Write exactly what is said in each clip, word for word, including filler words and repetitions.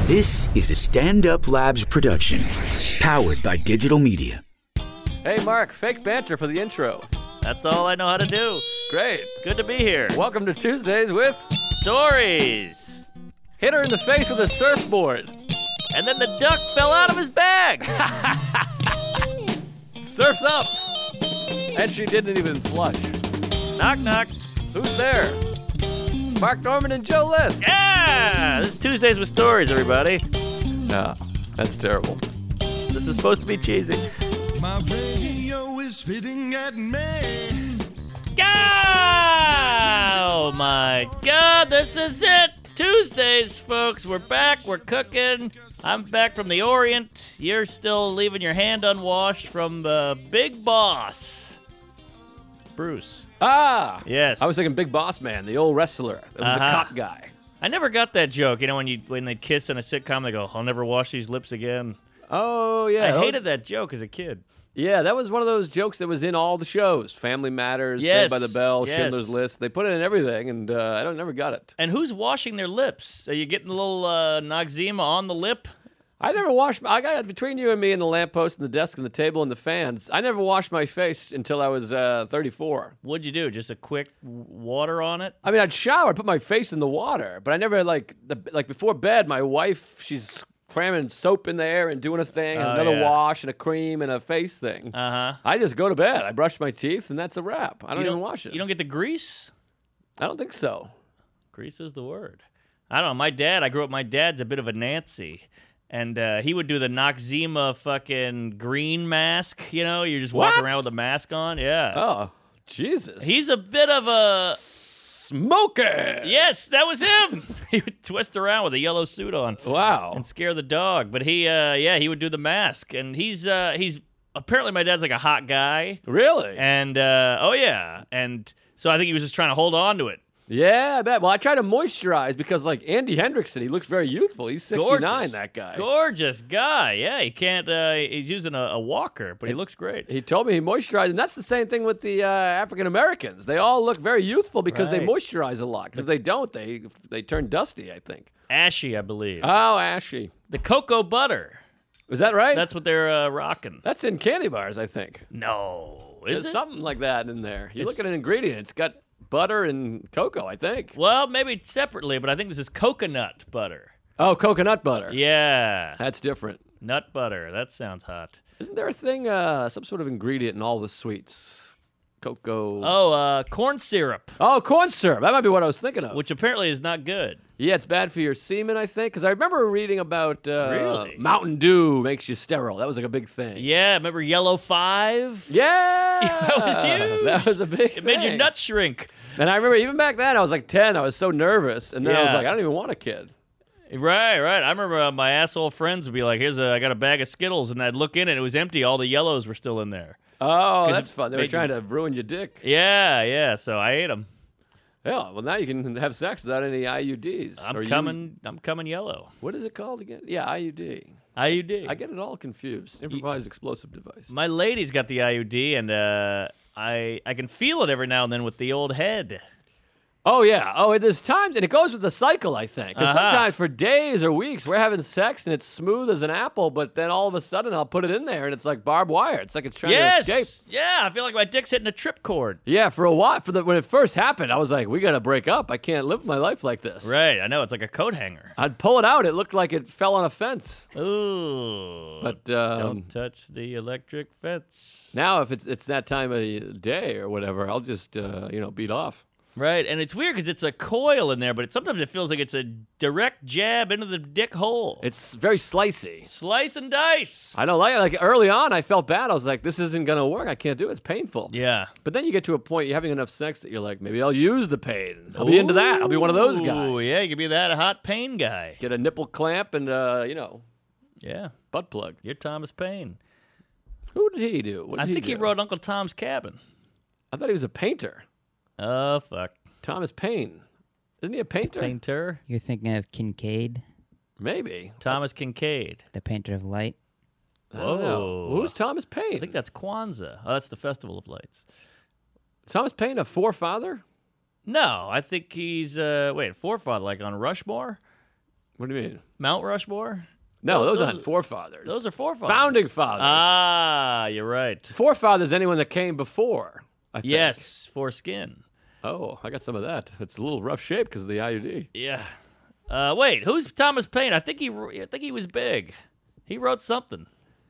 This is a Stand Up Labs production, powered by digital media. Hey, Mark, fake banter for the intro. That's all I know how to do. Great. Good to be here. Welcome to Tuesdays with Stories. Hit her in the face with a surfboard. And then the duck fell out of his bag. Surf's up. And she didn't even flush. Knock, knock. Who's there? Mark Norman and Joe List. Yeah! This is Tuesdays with Stories, everybody. No, that's terrible. This is supposed to be cheesy. My radio is spitting at me. Oh, my God. This is it. Tuesdays, folks. We're back. We're cooking. I'm back from the Orient. You're still leaving your hand unwashed from the Big Boss. Bruce. Ah! Yes. I was thinking Big Boss Man, the old wrestler. It was Uh-huh. the cop guy. I never got that joke. You know, when you when they kiss in a sitcom, they go, "I'll never wash these lips again." Oh, yeah. I that hated that joke as a kid. Yeah, that was one of those jokes that was in all the shows. Family Matters, Yes, Saved by the Bell, yes. Schindler's List. They put it in everything, and uh, I don't never got it. And who's washing their lips? Are you getting a little uh, Noxzema on the lip? I never washed. I got between you and me and the lamppost and the desk and the table and the fans. I never washed my face until I was uh, thirty-four. What'd you do? Just a quick w- water on it? I mean, I'd shower, put my face in the water, but I never like the like before bed. My wife, she's cramming soap in there and doing a thing, and Oh, another yeah. wash and a cream and a face thing. Uh huh. I just go to bed. I brush my teeth, and that's a wrap. I don't, even wash it. You don't get the grease? I don't think so. Grease is the word. I don't know. My dad, I grew up, my dad's a bit of a Nancy. And uh, he would do the Noxzema fucking green mask. You know, you're just walking What? around with a mask on. Yeah. Oh, Jesus. He's a bit of a. smoker. Yes, that was him. He would twist around with a yellow suit on Wow. and scare the dog. But he, uh, yeah, he would do the mask. And he's, uh, he's apparently my dad's like a hot guy. Really? And uh, oh yeah, and so I think he was just trying to hold on to it. Yeah, I bet. Well, I try to moisturize because, like, Andy Hendrickson, he looks very youthful. He's sixty-nine, Gorgeous. that guy. Gorgeous guy. Yeah, he can't. Uh, he's using a, a walker, but he looks great. He told me he moisturized, and that's the same thing with the uh, African Americans. They all look very youthful because they Right. moisturize a lot. Because if they don't, they they turn dusty, I think. Ashy, I believe. Oh, ashy. the cocoa butter. Is that right? That's what they're uh, rocking. That's in candy bars, I think. No, is There's it? something like that in there. You It's- look at an ingredient, it's got butter and cocoa, I think. Well, maybe separately, but I think this is coconut butter. Oh, coconut butter. Yeah, That's different. nut butter. That sounds hot. Isn't there a thing, uh, some sort of ingredient in all the sweets? Cocoa. Oh, uh, corn syrup, Oh, corn syrup. That might be what I was thinking of. which apparently is not good. Yeah, it's bad for your semen, I think. Because I remember reading about uh, Really? Mountain Dew makes you sterile. That was like a big thing. Yeah, remember Yellow Five? Yeah. That was huge. That was a big It made your thing. nuts shrink. And I remember even back then, I was like ten. I was so nervous. And then I was Yeah. like, I don't even want a kid. Right, right. I remember uh, my asshole friends would be like, "Here's a, I got a bag of Skittles," and I'd look in it, it was empty. All the yellows were still in there. Oh, 'Cause that's it fun. They were made trying you- to ruin your dick. Yeah, yeah. So I ate them. Yeah, well, now you can have sex without any I U Ds. I'm Or you- coming. I'm coming yellow. What is it called again? Yeah, I U D. I U D. I get it all confused. Improvised explosive device. My lady's got the I U D, and uh, I I can feel it every now and then with the old head. Oh, yeah. Oh, there's times, and it goes with the cycle, I think. Because Uh-huh. sometimes for days or weeks, we're having sex, and it's smooth as an apple, but then all of a sudden, I'll put it in there, and it's like barbed wire. It's like it's trying Yes. to escape. Yeah. I feel like my dick's hitting a tripcord. Yeah, for a while, for the when it first happened, I was like, we got to break up. I can't live my life like this. Right. I know. It's like a coat hanger. I'd pull it out. It looked like it fell on a fence. Ooh. But um, don't touch the electric fence. now, if it's it's that time of day or whatever, I'll just, uh, you know, beat off. Right, and it's weird because it's a coil in there, but it, sometimes it feels like it's a direct jab into the dick hole. It's very slicey. Slice and dice. I don't like it. Like early on, I felt bad. I was like, this isn't going to work. I can't do it. It's painful. Yeah. But then you get to a point, you're having enough sex that you're like, maybe I'll use the pain. I'll be into that. I'll be one of those guys. Oh, yeah, you could be that hot pain guy. Get a nipple clamp and, uh, you know, Yeah, butt plug. you're Thomas Paine. Who did he do? What did I think he, do? wrote Uncle Tom's Cabin. I thought he was a painter. Oh, fuck. Thomas Paine. Isn't he a painter? Painter? You're thinking of Kincaid, Maybe. Thomas Kincaid. the painter of light. I don't know. Whoa. Who's Thomas Paine? I think that's Kwanzaa. Oh, that's the Festival of Lights. Thomas Paine, a forefather? No, I think he's, uh, wait, forefather, like on Rushmore? What do you mean? Mount Rushmore? No, Those- those, those- aren't forefathers. Those are forefathers. founding fathers. Ah, you're right. Forefathers, anyone that came before. I think. Yes, foreskin. Oh, I got some of that. It's a little rough shape because of the I U D. Yeah. Uh, wait, who's Thomas Paine? I think he. I think he was big. He wrote something.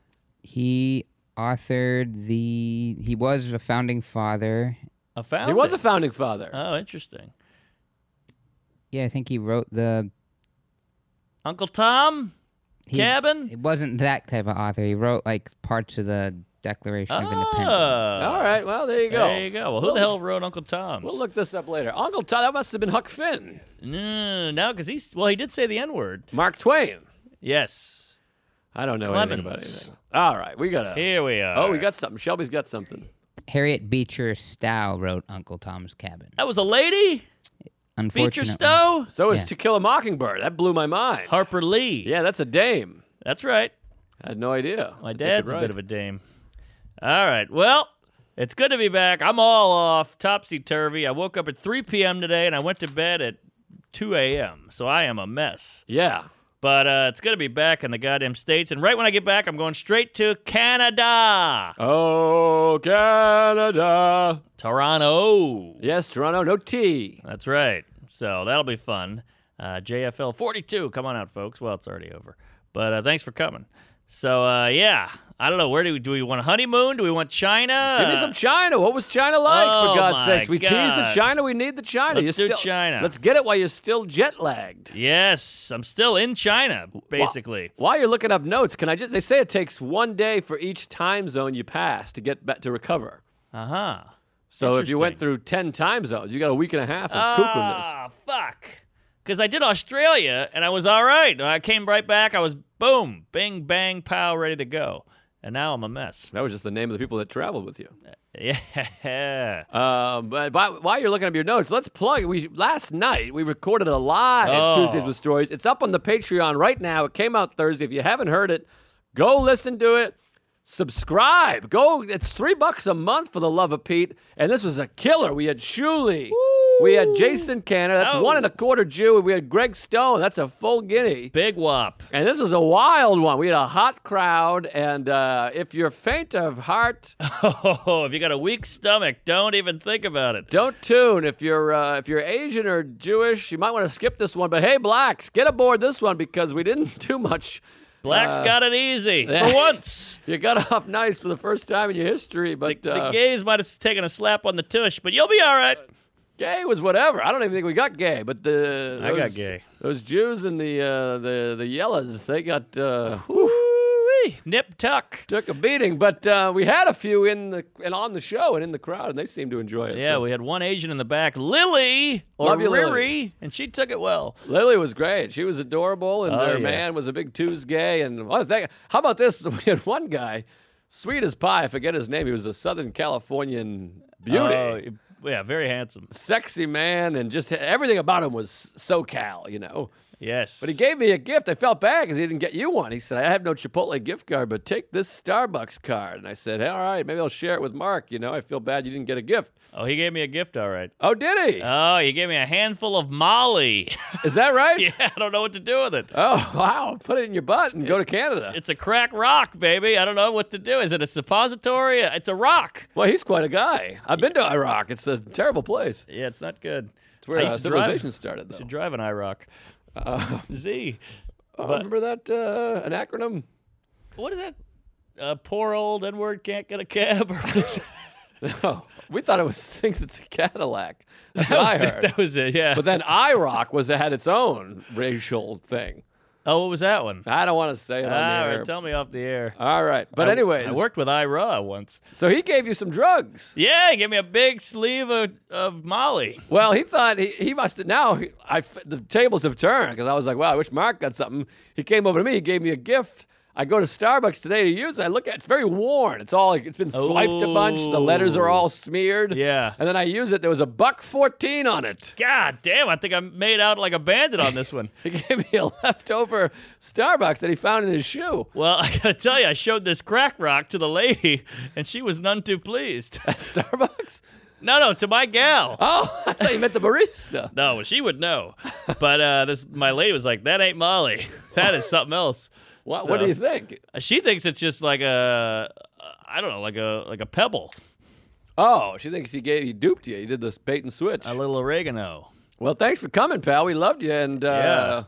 He authored the. He was a founding father. A founder. He was a founding father. Oh, interesting. Yeah, I think he wrote the. Uncle Tom. He, Cabin. It wasn't that type of author. He wrote like parts of the Declaration of Independence. Oh. All right, well, there you go. There you go. Well, who the hell wrote Uncle Tom's? We'll look this up later. Uncle Tom, that must have been Huck Finn. No, no, because he's well, he did say the N word. Mark Twain. Yes. I don't know Clemens. anything about anything. All right, we got to. Here we are. Oh, we got something. Shelby's got something. Harriet Beecher Stowe wrote Uncle Tom's Cabin. That was a lady. Unfortunately, Beecher Stowe. So is Yeah. To Kill a Mockingbird. That blew my mind. Harper Lee. Yeah, that's a dame. That's right. I had no idea. My dad's a bit of a dame. All right. Well, it's good to be back. I'm all off, topsy-turvy. I woke up at three p.m. today, and I went to bed at two a.m., so I am a mess. Yeah. But uh, it's good to be back in the goddamn States. And right when I get back, I'm going straight to Canada. Oh, Canada. Toronto. Yes, Toronto. No T. That's right. So that'll be fun. Uh, J F L forty-two. Come on out, folks. Well, it's already over. But uh, thanks for coming. So, uh, yeah. I don't know. Where do we, do we want a honeymoon? Do we want China? Give me some China. What was China like, Oh, for God's my sakes? We teased the God. China. We need the China. Let's You're do still, China. Let's get it while you're still jet-lagged. Yes. I'm still in China, basically. While you're looking up notes, can I just... They say it takes one day for each time zone you pass to get back to recover. Uh-huh. So if you went Interesting. through ten time zones, you got a week and a half of cuckoo-ness. Ah, fuck. Because I did Australia, and I was all right. I came right back. I was, boom, bing, bang, pow, ready to go. And now I'm a mess. That was just the name of the people that traveled with you. Yeah. Um, but by, while you're looking up your notes, let's plug. We last night we recorded a live Oh. Tuesdays with Stories. It's up on the Patreon right now. It came out Thursday. If you haven't heard it, go listen to it. Subscribe. Go. It's three bucks a month for the love of Pete. And this was a killer. We had Shuley. We had Jason Canner. That's Oh. one and a quarter Jew. And we had Greg Stone. That's a full guinea. Big whop. And this was a wild one. We had a hot crowd. And uh, if you're faint of heart, Oh, if you got a weak stomach, don't even think about it. don't tune. If you're uh, if you're Asian or Jewish, you might want to skip this one. But hey, blacks, get aboard this one because we didn't do much. Blacks Uh, got it easy yeah. for once. You got off nice for the first time in your history, but The, uh, the gays might have taken a slap on the tush, but you'll be all right. gay was whatever. I don't even think we got gay, but the I got those- gay. Those Jews and the uh, the the yellas, they got uh, whew, Woo-wee. Nip tuck. took a beating. But uh, we had a few in the and on the show and in the crowd, and they seemed to enjoy it. Yeah, so. we had one Asian in the back, Lily or Love you, Riri, Lily. and she took it well. Lily was great. She was adorable, and Oh, their yeah. man was a big Tuesday. And what thing? How about this? We had one guy, sweet as pie. I forget his name. He was a Southern Californian beauty, Oh, yeah, very handsome. sexy man, and just everything about him was SoCal, you know. Yes. But he gave me a gift. I felt bad because he didn't get you one. He said, I have no Chipotle gift card, but take this Starbucks card. And I said, hey, all right, maybe I'll share it with Mark. You know, I feel bad you didn't get a gift. Oh, he gave me a gift, all right. Oh, did he? Oh, he gave me a handful of Molly. Is that right? Yeah, I don't know what to do with it. Oh, wow. Put it in your butt and go to Canada. It's a crack rock, baby. I don't know what to do. Is it a suppository? It's a rock. Well, he's quite a guy. I've been to Iraq. It's a terrible place. Yeah, it's not good. It's where I uh, used to drive- civilization started, You though. should drive an IROC. Uh, Z. oh, But- remember that, uh, an acronym? What is that? Uh, poor old N-word can't get a cab? Or what is it? No, we thought it was thinks it's a Cadillac. That's what that, I was it, heard. that was it, yeah. But then IROC was had its own racial thing. oh, what was that one? I don't want to say it on All the right, air. tell me off the air. All right, but I- anyways, I worked with Ira once. So he gave you some drugs. Yeah, he gave me a big sleeve of, of Molly. Well, he thought he, he must have now. he- I the tables have turned because I was like, wow, I wish Mark got something. He came over to me. He gave me a gift. I go to Starbucks today to use it. I look at it, it's very worn. It's all like it's been swiped a bunch. The letters are all smeared. Yeah. And then I use it. There was a buck fourteen on it. God damn, I think I made out like a bandit on this one. He gave me a leftover Starbucks that he found in his shoe. Well, I gotta tell you, I showed this crack rock to the lady, and she was none too pleased. At Starbucks? No, no, to my gal. Oh, I thought you meant the barista. No, well, she would know. But uh, this my lady was like, that ain't Molly. That is something else. What, So, what do you think? She thinks it's just like a, I don't know, like a like a pebble. Oh, she thinks he gave he duped you. He did this bait and switch. A little oregano. Well, thanks for coming, pal. We loved you, and uh,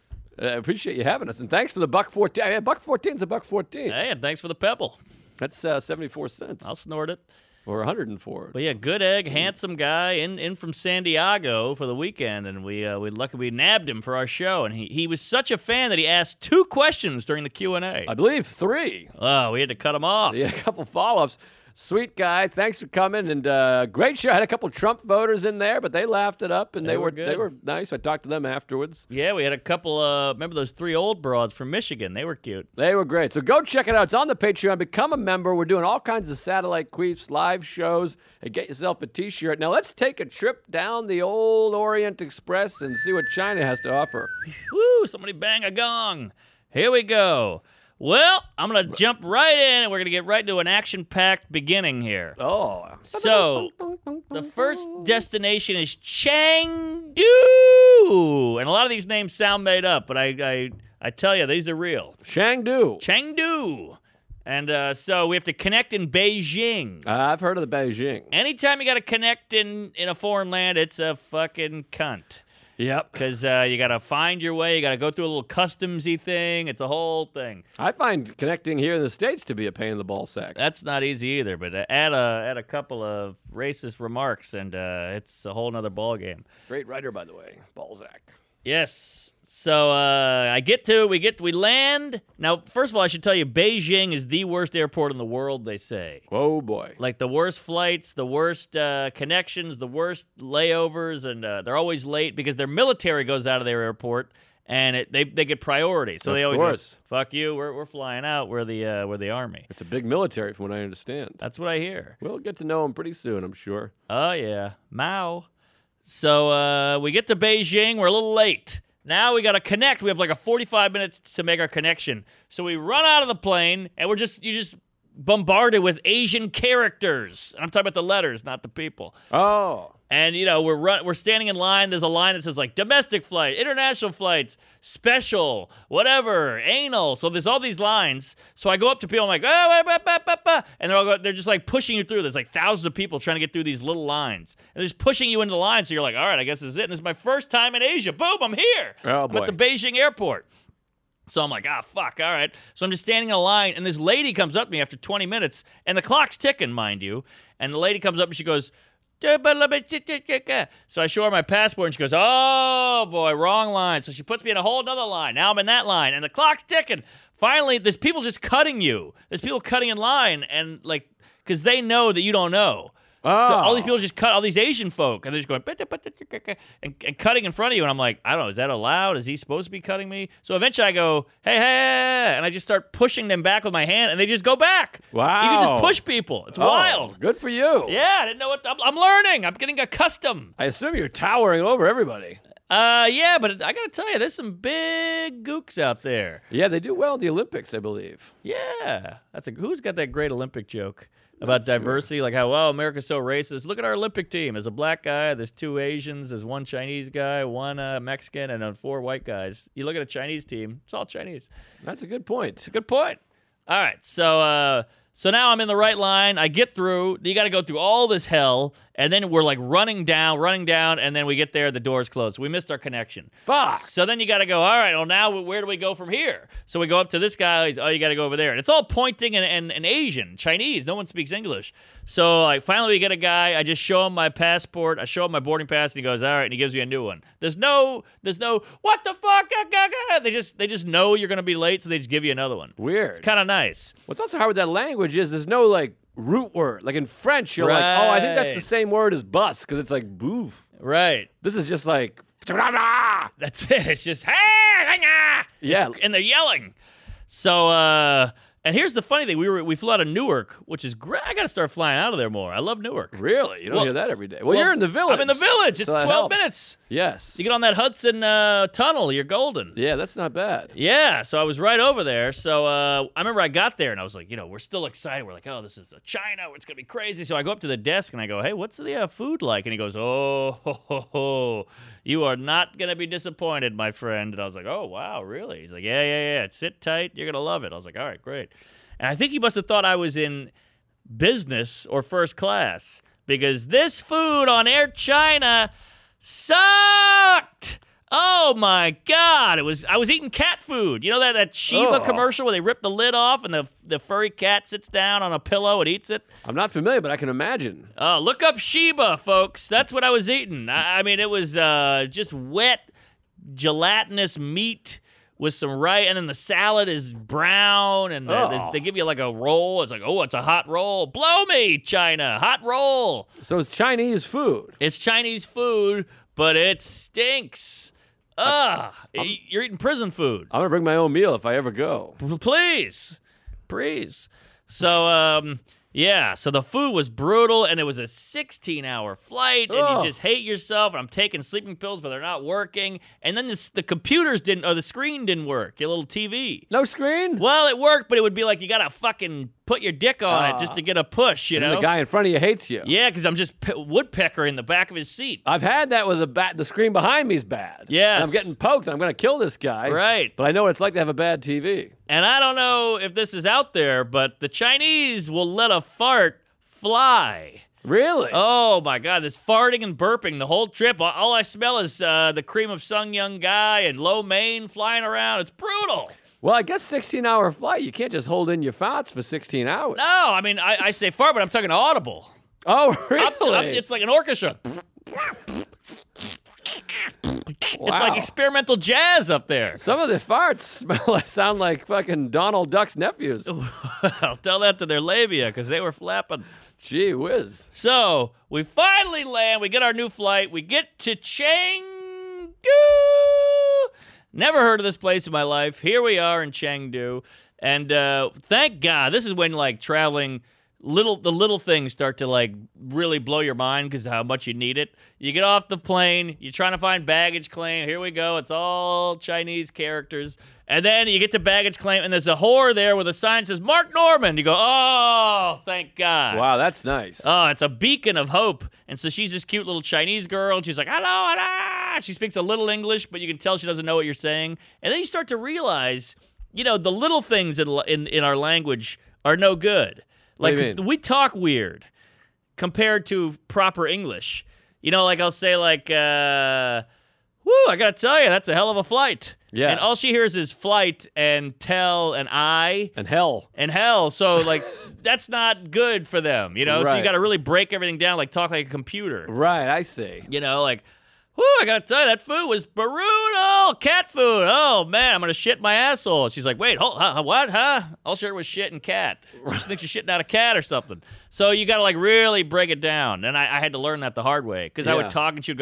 I appreciate you having us. And thanks for the buck fourteen. Yeah, buck fourteen's a buck fourteen. Hey, and thanks for the pebble. That's uh, seventy-four cents I'll snort it. or one hundred four. But yeah, good egg, handsome guy, in, in from San Diego for the weekend, and we uh, we lucky we nabbed him for our show, and he, he was such a fan that he asked two questions during the Q and A. I believe three. Oh, we had to cut him off. Yeah, a couple follow-ups. Sweet guy. Thanks for coming, and uh, great show. I had a couple Trump voters in there, but they laughed it up, and they, They were, were good. they were nice. I talked to them afterwards. Yeah, we had a couple. Uh, remember those three old broads from Michigan? They were cute. They were great. So go check it out. It's on the Patreon. Become a member. We're doing all kinds of satellite queefs, live shows, and get yourself a T-shirt. Now let's take a trip down the old Orient Express and see what China has to offer. Woo! Somebody bang a gong. Here we go. Well, I'm gonna jump right in, and we're gonna get right into an action-packed beginning here. Oh. So, the first destination is Chengdu, and a lot of these names sound made up, but I I, I tell you, these are real. Chengdu. Chengdu, and uh, so we have to connect in Beijing. Uh, I've heard of the Beijing. Anytime you got to connect in in a foreign land, it's a fucking cunt. Yep. Because uh, you got to find your way. You got to go through a little customsy thing. It's a whole thing. I find connecting here in the States to be a pain in the ball sack. That's not easy either. But uh, add a add a couple of racist remarks, and uh, it's a whole nother ballgame. Great writer, by the way, Balzac. Yes. So uh, I get to we get we land. Now, first of all, I should tell you, Beijing is the worst airport in the world. They say. Oh boy. Like the worst flights, the worst uh, connections, the worst layovers, and uh, they're always late because their military goes out of their airport and it, they they get priority. So Of they always course. go, fuck you, we're we're flying out. We're the uh, we're the army. It's a big military, from what I understand. That's what I hear. We'll get to know him pretty soon, I'm sure. Oh yeah, Mao. So uh, we get to Beijing. We're a little late. Now we got to connect. We have like a forty-five minutes to make our connection. So we run out of the plane, and we're just you just bombarded with Asian characters. And I'm talking about the letters, not the people. Oh. And you know we're run, we're standing in line. There's a line that says like domestic flight, international flights, special, whatever, anal. So there's all these lines. So I go up to people. I'm like, oh, wait, wait, wait, wait, wait. And they're all go, they're just like pushing you through. There's like thousands of people trying to get through these little lines, and they're just pushing you into the line. So you're like, all right, I guess this is it. And this is my first time in Asia. Boom, I'm here. Oh, I'm boy. at the Beijing airport. So I'm like, ah, fuck, all right. So I'm just standing in a line, and this lady comes up to me after twenty minutes, and the clock's ticking, mind you. And the lady comes up, and she goes, so I show her my passport, and she goes, oh, boy, wrong line. So she puts me in a whole other line. Now I'm in that line, and the clock's ticking. Finally, there's people just cutting you. There's people cutting in line, and, like, because they know that you don't know. So all these people just cut, all these Asian folk, and they're just going, and, and cutting in front of you. And I'm like, I don't know, is that allowed? Is he supposed to be cutting me? So eventually I go, hey, hey, hey, and I just start pushing them back with my hand, and they just go back. Wow. You can just push people. It's Oh, wild. Good for you. Yeah, I didn't know what, I'm, I'm learning. I'm getting accustomed. I assume you're towering over everybody. Uh, yeah, but I got to tell you, there's some big gooks out there. Yeah, they do well in the Olympics, I believe. Yeah. That's a, who's got that great Olympic joke? About diversity, like how, well, America's so racist. Look at our Olympic team. There's a black guy, there's two Asians, there's one Chinese guy, one uh, Mexican, and uh, four white guys. You look at a Chinese team, it's all Chinese. That's a good point. It's a good point. All right, so uh, so now I'm in the right line. I get through. You got to go through all this hell, and then we're like running down, running down, and then we get there, the door's closed. We missed our connection. Fuck. So then you got to go, all right, well, now where do we go from here? So we go up to this guy. He's, oh, you got to go over there. And it's all pointing and, and, and Asian, Chinese. No one speaks English. So like finally we get a guy. I just show him my passport. I show him my boarding pass, and he goes, all right, and he gives me a new one. There's no, there's no, what the fuck? They just, they just know you're going to be late, so they just give you another one. Weird. It's kind of nice. What's also hard with that language is there's no, like, root word. Like in French, you're like, oh, I think that's the Right. same word as bus, because it's like boof. Right. This is just like, That's it. It's just, hey, Yeah. It's- and they're yelling. So, uh, And here's the funny thing: we were we flew out of Newark, which is great. I got to start flying out of there more. I love Newark. Really? You don't Well- hear that every day. Well, Well, you're in the village. I'm in the village. It's so that twelve helps. minutes. Yes. You get on that Hudson uh, tunnel, you're golden. Yeah, that's not bad. Yeah, so I was right over there. So uh, I remember I got there and I was like, you know, we're still excited. We're like, oh, this is uh, China. It's going to be crazy. So I go up to the desk and I go, hey, what's the uh, food like? And he goes, oh, ho, ho, ho. You are not going to be disappointed, my friend. And I was like, oh, wow, really? He's like, yeah, yeah, yeah. Sit tight. You're going to love it. I was like, all right, great. And I think he must have thought I was in business or first class because this food on Air China sucked. Oh my God! It was I was eating cat food. You know that that Shiba Oh. commercial where they rip the lid off and the the furry cat sits down on a pillow and eats it. I'm not familiar, but I can imagine. Oh, look up Shiba, folks. That's what I was eating. I, I mean, it was uh, just wet, gelatinous meat with some rice, and then the salad is brown, and uh, Oh. there's- they give you like a roll. It's like, oh, it's a hot roll. Blow me, China, hot roll. So it's Chinese food. It's Chinese food, but it stinks. Ugh. Y- You're eating prison food. I'm gonna bring my own meal if I ever go. P- Please. Please. So, um, yeah, so the food was brutal, and it was a sixteen-hour flight, and Ugh. you just hate yourself, and I'm taking sleeping pills, but they're not working, and then this, the computers didn't, or the screen didn't work, your little T V. No screen. Well, it worked, but it would be like you gotta fucking put your dick on it just to get a push, you And know? the guy in front of you hates you. Yeah, because I'm just p- woodpecker in the back of his seat. I've had that with the bat. The screen behind me's bad. Yes. And I'm getting poked. And I'm gonna kill this guy. Right. But I know what it's like to have a bad T V. And I don't know if this is out there, but the Chinese will let a fart fly. Really? Oh my God, this farting and burping the whole trip. All- All I smell is uh, the cream of Sung Young Guy and lo mein flying around. It's brutal. Well, I guess sixteen-hour flight. You can't just hold in your farts for sixteen hours. No, I mean, I, I say fart, but I'm talking audible. Oh, I'm- really? I'm- it's like an orchestra. It's like Wow. experimental jazz up there. Some of the farts smell like, sound like fucking Donald Duck's nephews. I'll tell that to their labia because they were flapping. Gee whiz. So we finally land. We get our new flight. We get to Chengdu. Never heard of this place in my life. Here we are in Chengdu, and uh, thank God, this is when like traveling. Little the little things start to like really blow your mind because of how much you need it. You get off the plane, you're trying to find baggage claim. Here we go. It's all Chinese characters. And then you get to baggage claim, and there's a whore there with a sign that says Mark Norman. You go, oh, thank God. Wow, that's nice. Oh, it's a beacon of hope. And so she's this cute little Chinese girl. And she's like, hello, hello. She speaks a little English, but you can tell she doesn't know what you're saying. And then you start to realize, you know, the little things in in, in our language are no good. What Like, do you mean? we talk weird compared to proper English. You know, like I'll say, like, uh, whoo, I got to tell you, that's a hell of a flight. Yeah. And all she hears is flight and tell and I And hell. and hell. So, like, that's not good for them, you know? So you Right. got to really break everything down, like talk like a computer. Right, I see. You know, like, whoo, I got to tell you, that food was brutal. Cat food. Oh, man, I'm going to shit my asshole. She's like, wait, hold, huh, what, huh? All she heard was shit and cat. So she thinks you're shitting out a cat or something. So you got to, like, really break it down. And I, I had to learn that the hard way because I Yeah. would talk and she would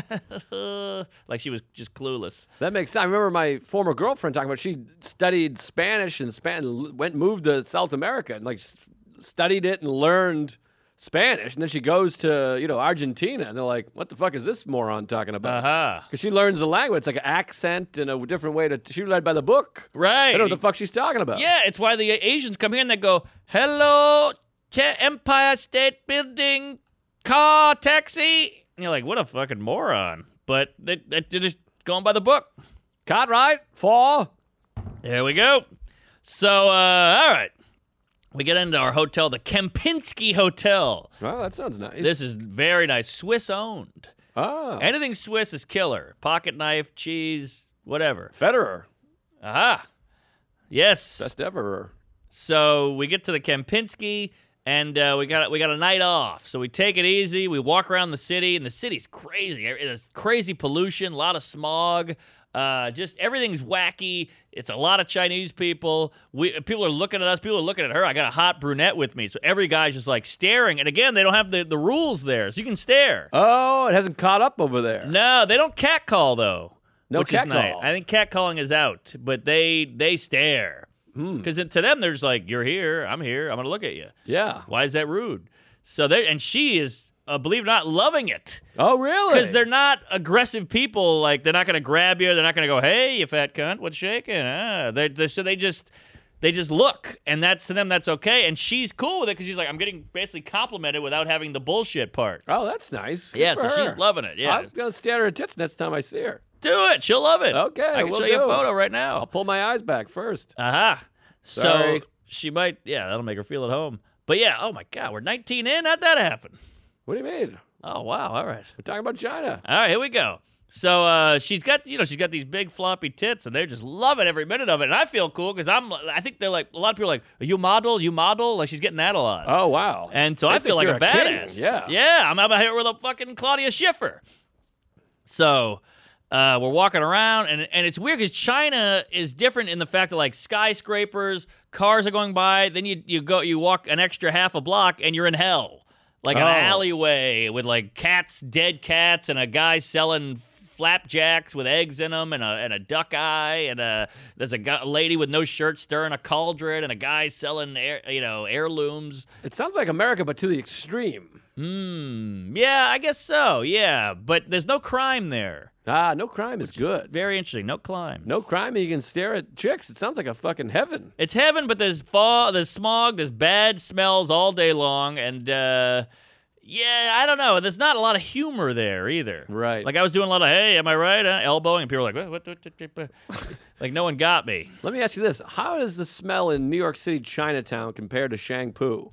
go, like she was just clueless. That makes sense. I remember my former girlfriend talking about she studied Spanish and Span went moved to South America and like s- studied it and learned Spanish, and then she goes to you know Argentina, and they're like, "What the fuck is this moron talking about?" Uh-huh. Because she learns the language. It's like an accent and a different way to. She read by the book. Right. I don't know what the fuck she's talking about. Yeah, it's why the Asians come here and they go, hello, Ch- Empire State Building, car, taxi. And you're like, what a fucking moron. But they, they- they're just going by the book. Cartwright, fall. There we go. So, uh, all right. We get into our hotel, the Kempinski Hotel. Well, that sounds nice. This is very nice. Swiss owned. ah, Anything Swiss is killer. Pocket knife, cheese, whatever. Federer, Aha. Yes. best ever. So we get to the Kempinski, and uh, we got we got a night off. So we take it easy. We walk around the city, and the city's crazy. There's crazy pollution, a lot of smog. Uh, just everything's wacky. It's a lot of Chinese people. We people are looking at us. People are looking at her. I got a hot brunette with me, so every guy's just like staring. And again, they don't have the, the rules there, so you can stare. Oh, it hasn't caught up over there. No, they don't catcall though. No which is catcall. nice. I think catcalling is out, but they they stare. Because to them, they're just like, you're here, I'm here, I'm going to look at you. Yeah. Why is that rude? So they and she is, uh, believe it or not, loving it. Oh, really? Because they're not aggressive people. Like, they're not going to grab you. They're not going to go, hey, you fat cunt, what's shaking? Ah. They, they, so they just... They just look, and that's to them, that's okay. And she's cool with it because she's like, I'm getting basically complimented without having the bullshit part. Oh, that's nice. Good Yeah, for so her. she's loving it. Yeah. I'm going to stare at her tits next time I see her. Do it. She'll love it. Okay, I can we'll show you a do it. photo right I'll now. pull my eyes back first. Aha. So Sorry. she might, yeah, that'll make her feel at home. But yeah, oh my God, we're nineteen in? How'd that happen? What do you mean? Oh, wow. All right. We're talking about China. All right, here we go. So uh, she's got, you know, she's got these big floppy tits, and they're just loving every minute of it. And I feel cool because I'm, I think they're like, a lot of people are like, you model, you model? Like, she's getting that a lot. Oh, wow. And so They I feel think like a you're a badass. king. Yeah. Yeah, I'm out here with a fucking Claudia Schiffer. So uh, we're walking around, and and it's weird because China is different in the fact that, like, skyscrapers, cars are going by, then you, you go, you walk an extra half a block, and you're in hell. Like an Oh. alleyway with, like, cats, dead cats, and a guy selling flapjacks with eggs in them, and a and a duck eye, and a there's a, guy, a lady with no shirt stirring a cauldron, and a guy selling air, you know heirlooms. It sounds like America, but to the extreme. Hmm. Yeah, I guess so. Yeah, but there's no crime there. Ah, no crime is good. Very interesting. No crime. No crime, and you can stare at chicks. It sounds like a fucking heaven. It's heaven, but there's fog, there's smog, there's bad smells all day long, and uh, yeah, I don't know. There's not a lot of humor there either. Right. Like I was doing a lot of, hey, am I right? Huh? Elbowing, and people were like, what, what, what, what, what? Like no one got me. Let me ask you this. How does the smell in New York City Chinatown compare to Shangpu?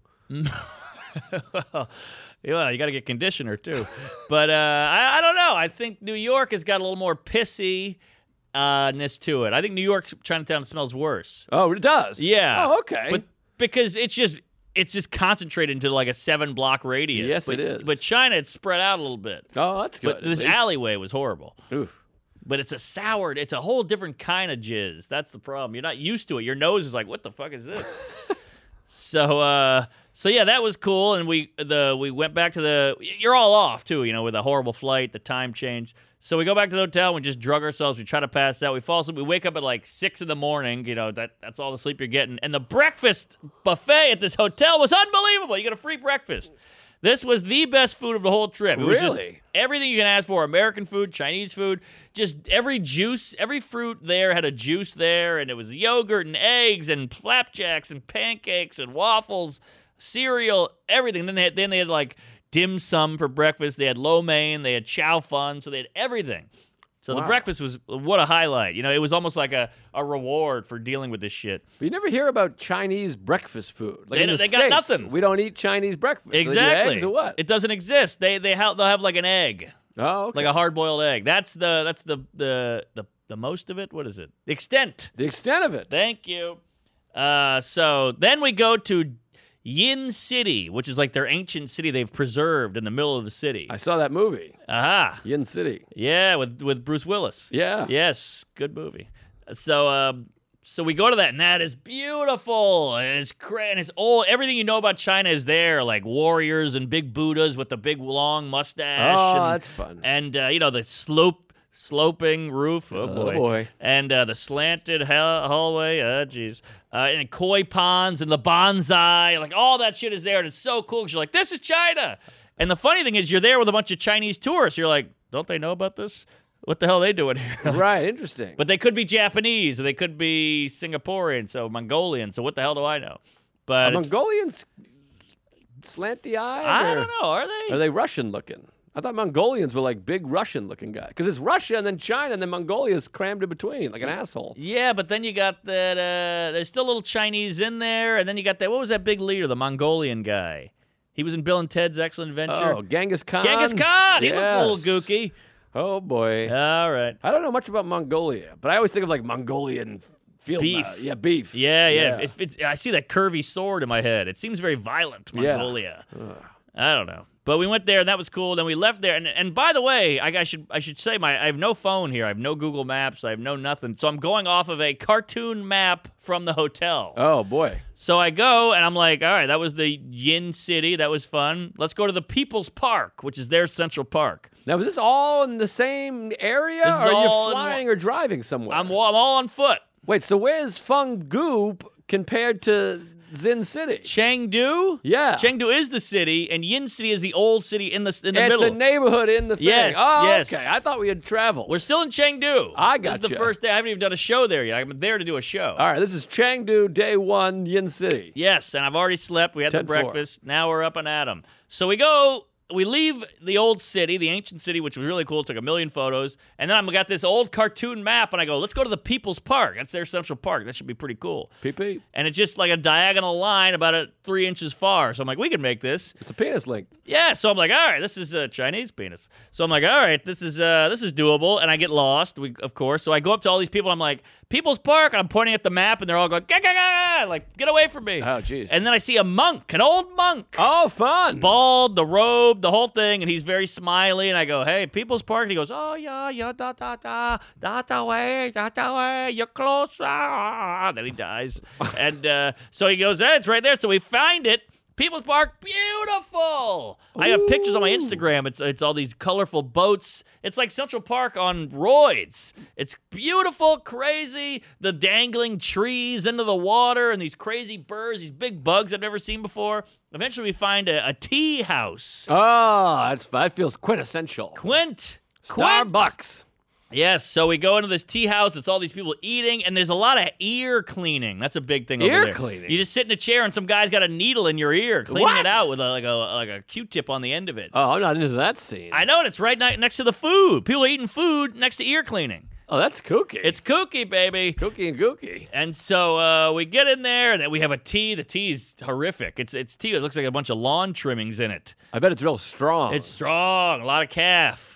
Well, yeah, you got to get conditioner too. But uh, I, I don't know. I think New York has got a little more pissy uh, ness to it. I think New York Chinatown smells worse. Oh, it does? Yeah. Oh, okay. But because it's just it's just concentrated into like a seven block radius. Yes, but, it is. But China, it's spread out a little bit. oh, that's good. But this at least. alleyway was horrible. Oof. But it's a soured. It's a whole different kind of jizz. That's the problem. You're not used to it. Your nose is like, what the fuck is this? So, uh, so yeah, that was cool, and we the we went back to the. You're all off too, you know, with a horrible flight, the time change. So we go back to the hotel. And we just drug ourselves. We try to pass out. We fall asleep. We wake up at like six in the morning. You know that that's all the sleep you're getting. And the breakfast buffet at this hotel was unbelievable. You get a free breakfast. This was the best food of the whole trip. It was just Really? everything you can ask for: American food, Chinese food, just every juice, every fruit there had a juice there, and it was yogurt and eggs and flapjacks and pancakes and waffles, cereal, everything. Then they had, then they had like dim sum for breakfast. They had lo mein, they had chow fun, so they had everything. So the Wow. breakfast was what a highlight. You know, it was almost like a, a reward for dealing with this shit. But you never hear about Chinese breakfast food. Like They in the don't- they got States, nothing. We don't eat Chinese breakfast. They do Exactly. eggs or what? It doesn't exist. They they have they'll have like an egg. oh, okay. Like a hard-boiled egg. That's the that's the the the the most of it. What is it? The extent. the extent of it. Thank you. Uh, so then we go to Yin City, which is like their ancient city they've preserved in the middle of the city. I saw that movie, Aha. Yin City. Yeah, with with Bruce Willis. Yeah. Yes, good movie. So um, so we go to that, and that is beautiful, and it's great, and it's old. Everything you know about China is there, like warriors and big Buddhas with the big long mustache. Oh, and, that's fun. And uh, you know the slope. Sloping roof, oh boy, boy. and uh, the slanted hall- hallway, oh jeez, uh, and koi ponds and the bonsai, like all that shit is there, and it's so cool. Cause you're like, this is China, and the funny thing is, you're there with a bunch of Chinese tourists. You're like, don't they know about this? What the hell are they doing here? Right, interesting. But they could be Japanese, or they could be Singaporean, so Mongolian. So what the hell do I know? But Are it's- Mongolians slanty eyed? I don't know. Are they? Are they Russian looking? I thought Mongolians were like big Russian looking guys. Because it's Russia and then China and then Mongolia is crammed in between like an asshole. Yeah, but then you got that. Uh, there's still a little Chinese in there, and then you got that. What was that big leader, the Mongolian guy? He was in Bill and Ted's Excellent Adventure. Oh, Genghis Khan. Genghis Khan. He looks a little Yes. gooky. Oh, boy. All right. I don't know much about Mongolia, but I always think of like Mongolian field Beef. uh, yeah, beef. Yeah, yeah. It's, it's, I see that curvy sword in my head. It seems very violent, Yeah. Mongolia. I don't know. But we went there, and that was cool. Then we left there. And, and by the way, I, I should I should say, my I have no phone here. I have no Google Maps. I have no nothing. So I'm going off of a cartoon map from the hotel. Oh, boy. So I go, and I'm like, all right, that was the Yin City. That was fun. Let's go to the People's Park, which is their Central Park. Now, is this all in the same area? This is or are all you in flying or driving somewhere? I'm, I'm all on foot. Wait, so where's Fung Gu p- compared to Zin City? Chengdu? Yeah. Chengdu is the city, and Yin City is the old city in the in the it's middle. a neighborhood in the thing. Yes, Oh, yes. okay. I thought we had traveled. We're still in Chengdu. I This is the gotcha. first day. I haven't even done a show there yet. I'm there to do a show. All right, this is Chengdu, day one, Yin City. Yes, and I've already slept. We had the ten four. breakfast. Now we're up and at 'em. So we go, we leave the old city, the ancient city, which was really cool. Took a million photos. And then I've got this old cartoon map, and I go, let's go to the People's Park. That's their Central Park. That should be pretty cool. P P. And it's just like a diagonal line about a three inches far. So I'm like, we can make this. It's a penis length. Yeah, so I'm like, all right, this is a Chinese penis. So I'm like, all right, this is uh, this is doable, and I get lost, we, of course. So I go up to all these people, and I'm like, People's Park, and I'm pointing at the map, and they're all going, gah, gah, gah, gah, like, get away from me. Oh, jeez. And then I see a monk, an old monk, Oh, fun. bald, the robe, the whole thing, and he's very smiley, and I go, hey, People's Park, and he goes, oh, yeah, yeah, da, da, da, da, da, way, da, da, way, you're close, ah. Then he dies. and uh, so he goes, hey, it's right there. So we find it. People's Park, beautiful. I have pictures on my Instagram. It's it's all these colorful boats. It's like Central Park on roids. It's beautiful, crazy. The dangling trees into the water and these crazy birds, these big bugs I've never seen before. Eventually, we find a, a tea house. Oh, that's, that feels quintessential. Quint. Quint. Starbucks. Yes, so we go into this tea house. It's all these people eating, and there's a lot of ear cleaning. That's a big thing over Ear there. cleaning? You just sit in a chair, and some guy's got a needle in your ear, cleaning What? it out with a, like a like a Q-tip on the end of it. Oh, I'm not into that scene. I know, and it's right ni- next to the food. People are eating food next to ear cleaning. Oh, that's kooky. It's kooky, baby. kooky and gooky. And so uh, we get in there, and we have a tea. The tea's horrific. It's it's tea. It looks like a bunch of lawn trimmings in it. I bet it's real strong. It's strong, a lot of calf.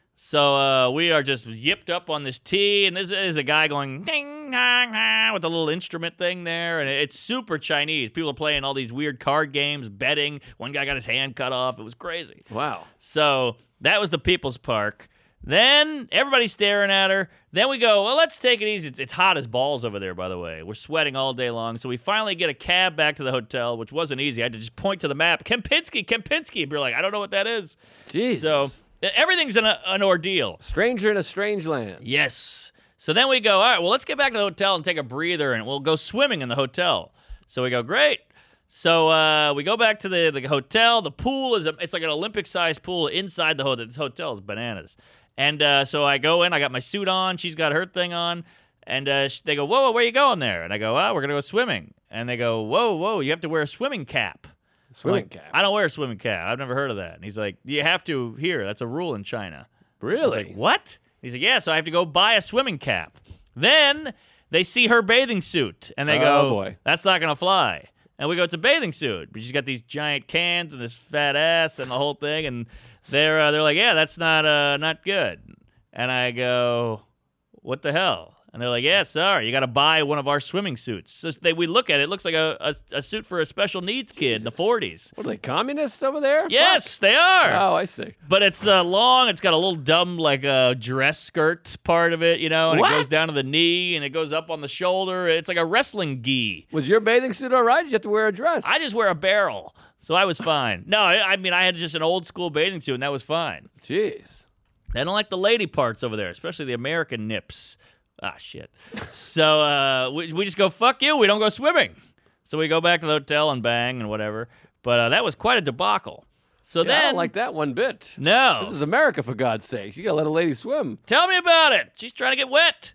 So uh, we are just yipped up on this tea, and this is a guy going ding, dong, dong, with a little instrument thing there, and it's super Chinese. People are playing all these weird card games, betting. One guy got his hand cut off. It was crazy. Wow. So that was the People's Park. Then everybody's staring at her. Then we go, well, let's take it easy. It's, it's hot as balls over there, by the way. We're sweating all day long. So we finally get a cab back to the hotel, which wasn't easy. I had to just point to the map. Kempinski, Kempinski. We're like, I don't know what that is. Jesus. So everything's an, an ordeal. Stranger in a strange land. Yes. So then we go, all right, well, let's get back to the hotel and take a breather, and we'll go swimming in the hotel. So we go, great. So uh, we go back to the, the hotel. The pool is a, it's like an Olympic-sized pool inside the hotel. This hotel is bananas. And uh, so I go in. I got my suit on. She's got her thing on. And uh, they go, whoa, whoa, where are you going there? And I go, oh, we're going to go swimming. And they go, whoa, whoa, you have to wear a swimming cap. Swimming Like, cap. I don't wear a swimming cap. I've never heard of that. And he's like, you have to here. That's a rule in China. I was Really? like, what? He's like, yeah, so I have to go buy a swimming cap. Then they see her bathing suit, and they Oh, go, boy. that's not going to fly. And we go, it's a bathing suit. But she's got these giant cans and this fat ass and the whole thing. And they're uh, they're like, yeah, that's not uh, not good. And I go, what the hell? And they're like, yeah, sorry, you got to buy one of our swimming suits. So they, we look at it, it looks like a, a, a suit for a special needs kid in the forties. What are they, communists over there? Yes, Fuck. they are. Oh, I see. But it's uh, long. It's got a little dumb, like a uh, dress skirt part of it, you know, and What? it goes down to the knee and it goes up on the shoulder. It's like a wrestling gi. Was your bathing suit all right? Did you have to wear a dress? I just wear a barrel, so I was fine. No, I, I mean, I had just an old school bathing suit, and that was fine. Jeez. They don't like the lady parts over there, especially the American nips. Ah, shit. So uh, we, we just go, fuck you, we don't go swimming. So we go back to the hotel and bang and whatever. But uh, that was quite a debacle. So Yeah, I then, don't like that one bit. no. This is America, for God's sakes. You gotta let a lady swim. Tell me about it. She's trying to get wet.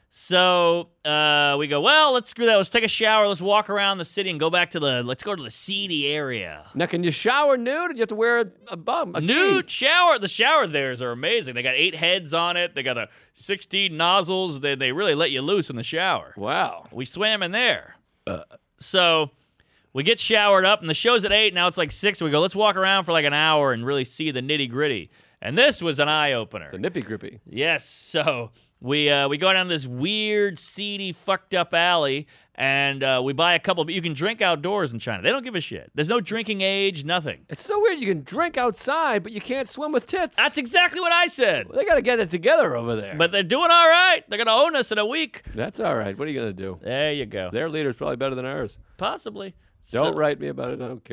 So uh, we go, well, let's screw that. Let's take a shower. Let's walk around the city and go back to the, let's go to the seedy area. Now, can you shower nude, or do you have to wear a, a bum? A Nude key? shower. The shower theirs are amazing. They got eight heads on it. They got a sixteen nozzles. They, they really let you loose in the shower. Wow. We swam in there. So we get showered up, and the show's at eight. Now it's like six. We go, let's walk around for like an hour and really see the nitty gritty. And this was an eye opener. The nippy grippy. Yes. So we uh, we go down this weird, seedy, fucked up alley, and uh, we buy a couple. But you can drink outdoors in China. They don't give a shit. There's no drinking age, nothing. It's so weird. You can drink outside, but you can't swim with tits. That's exactly what I said. They gotta get it together over there. But they're doing all right. They're gonna own us in a week. That's all right. What are you gonna do? There you go. Their leader's probably better than ours. Possibly. Don't So- write me about it. I don't care.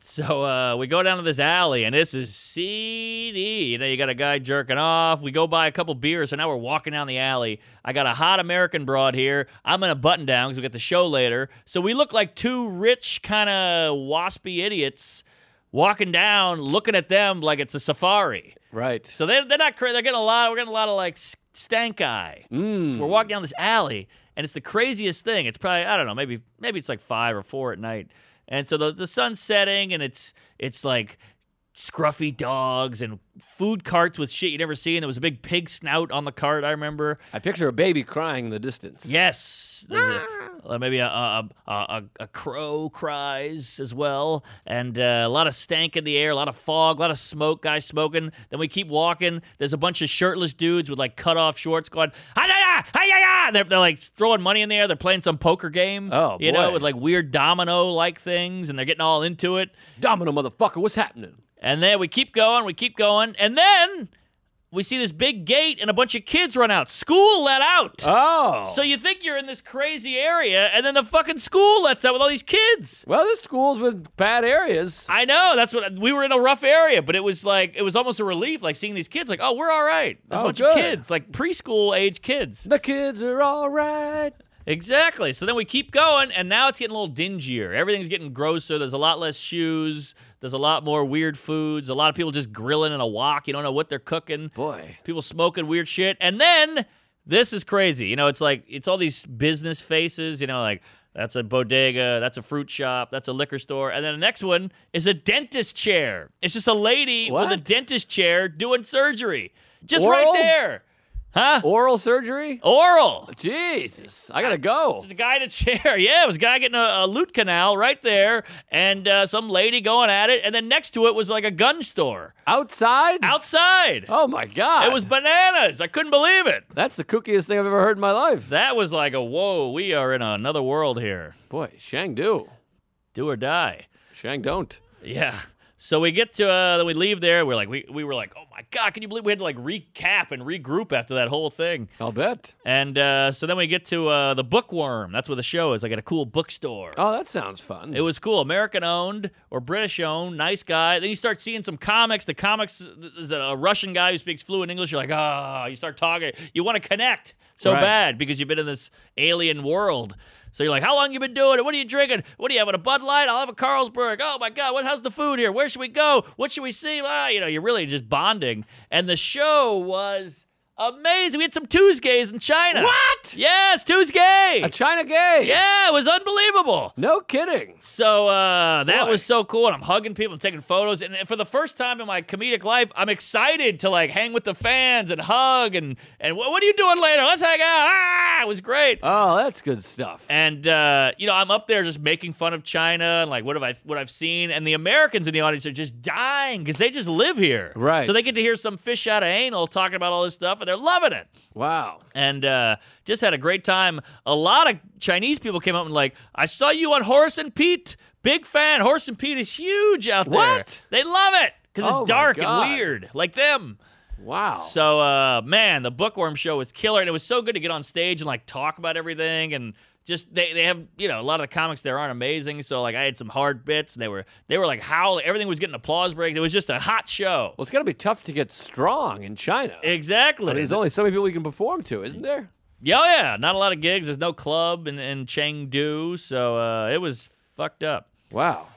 So uh, we go down to this alley, and this is seedy. You know, you got a guy jerking off. We go buy a couple beers, so now we're walking down the alley. I got a hot American broad here. I'm in a button-down because we got the show later. So we look like two rich, kind of waspy idiots walking down, looking at them like it's a safari. Right. So they, they're not crazy. They're getting a lot. We're getting a lot of, like, stank eye. Mm. So we're walking down this alley, and it's the craziest thing. It's probably, I don't know, maybe maybe it's like five or four at night. And so the, the sun's setting, and it's it's like scruffy dogs and food carts with shit you'd never seen. There was a big pig snout on the cart, I remember. I picture a baby crying in the distance. Yes. There's a, uh, maybe a, a, a, a, a crow cries as well. And uh, a lot of stank in the air, a lot of fog, a lot of smoke, guys smoking. Then we keep walking. There's a bunch of shirtless dudes with, like, cut-off shorts going, hi-ya-ya, hi-ya-ya. They're, they're, like, throwing money in the air. They're playing some poker game. Oh, You know, boy. with, like, weird domino-like things, and they're getting all into it. Domino, motherfucker, what's happening? And then we keep going, we keep going, and then we see this big gate and a bunch of kids run out. School let out. Oh. So you think you're in this crazy area, and then the fucking school lets out with all these kids. Well, there's schools with bad areas. I know, that's what, we were in a rough area, but it was like, it was almost a relief, like seeing these kids, like, oh, we're all right. There's Oh, a bunch good. of kids, like preschool age kids. The kids are all right. Exactly. So then we keep going, and now it's getting a little dingier. Everything's getting grosser. There's a lot less shoes. There's a lot more weird foods. A lot of people just grilling in a wok. You don't know what they're cooking. Boy. People smoking weird shit. And then this is crazy. You know, it's like, it's all these business faces, you know, like, that's a bodega, that's a fruit shop, that's a liquor store. And then the next one is a dentist chair. It's just a lady What? with a dentist chair doing surgery. Just Oral? right there. Huh? Oral surgery? Oral. Jesus. I gotta go. There's a guy in a chair. Yeah, it was a guy getting a, a root canal right there, and uh, some lady going at it. And then next to it was like a gun store Outside? outside. Oh, my God. It was bananas. I couldn't believe it. That's the kookiest thing I've ever heard in my life. That was like a whoa. We are in another world here. Boy, Shang do. Do or die. Shang don't. Yeah. So we get to, uh, we leave there. We're like, we, we were like, oh my God, can you believe we had to like recap and regroup after that whole thing? I'll bet. And uh, so then we get to uh, the Bookworm. That's where the show is, like at a cool bookstore. Oh, that sounds fun. It was cool. American owned or British owned. Nice guy. Then you start seeing some comics. The comics is a Russian guy who speaks fluent English. You're like, ah, oh, you start talking. You want to connect so Right. bad because you've been in this alien world. So you're like, how long you been doing it? What are you drinking? What are you having, a Bud Light? I'll have a Carlsberg. Oh, my God, what? How's the food here? Where should we go? What should we see? Ah, you know, you're really just bonding. And the show was amazing. We had some Tuesdays in China. What? Yes, Tuesday. A China gay? Yeah, it was unbelievable. No kidding. So uh, that Boy. was so cool, and I'm hugging people and taking photos. And for the first time in my comedic life, I'm excited to like hang with the fans and hug and and what, what are you doing later? Let's hang out. Ah, it was great. Oh, that's good stuff. And uh, you know, I'm up there just making fun of China and like what have I what I've seen, and the Americans in the audience are just dying because they just live here, Right. So they get to hear some fish out of anal talking about all this stuff, and they're loving it. Wow. And uh, just had a great time. A lot of Chinese people came up and like, I saw you on Horace and Pete. Big fan. Horace and Pete is huge out there. What? They love it because Oh, it's my dark and God. weird, like them. Wow. So, uh, man, the Bookworm show was killer, and it was so good to get on stage and like talk about everything. And just they, they have, you know, a lot of the comics there aren't amazing. So like I had some hard bits, and they were they were like howling. Everything was getting applause breaks. It was just a hot show. Well, it's got to be tough to get strong in China. Exactly. I mean, there's only so many people you can perform to, isn't there? Yeah, oh, yeah, not a lot of gigs. There's no club in, in Chengdu, so uh, it was fucked up. Wow.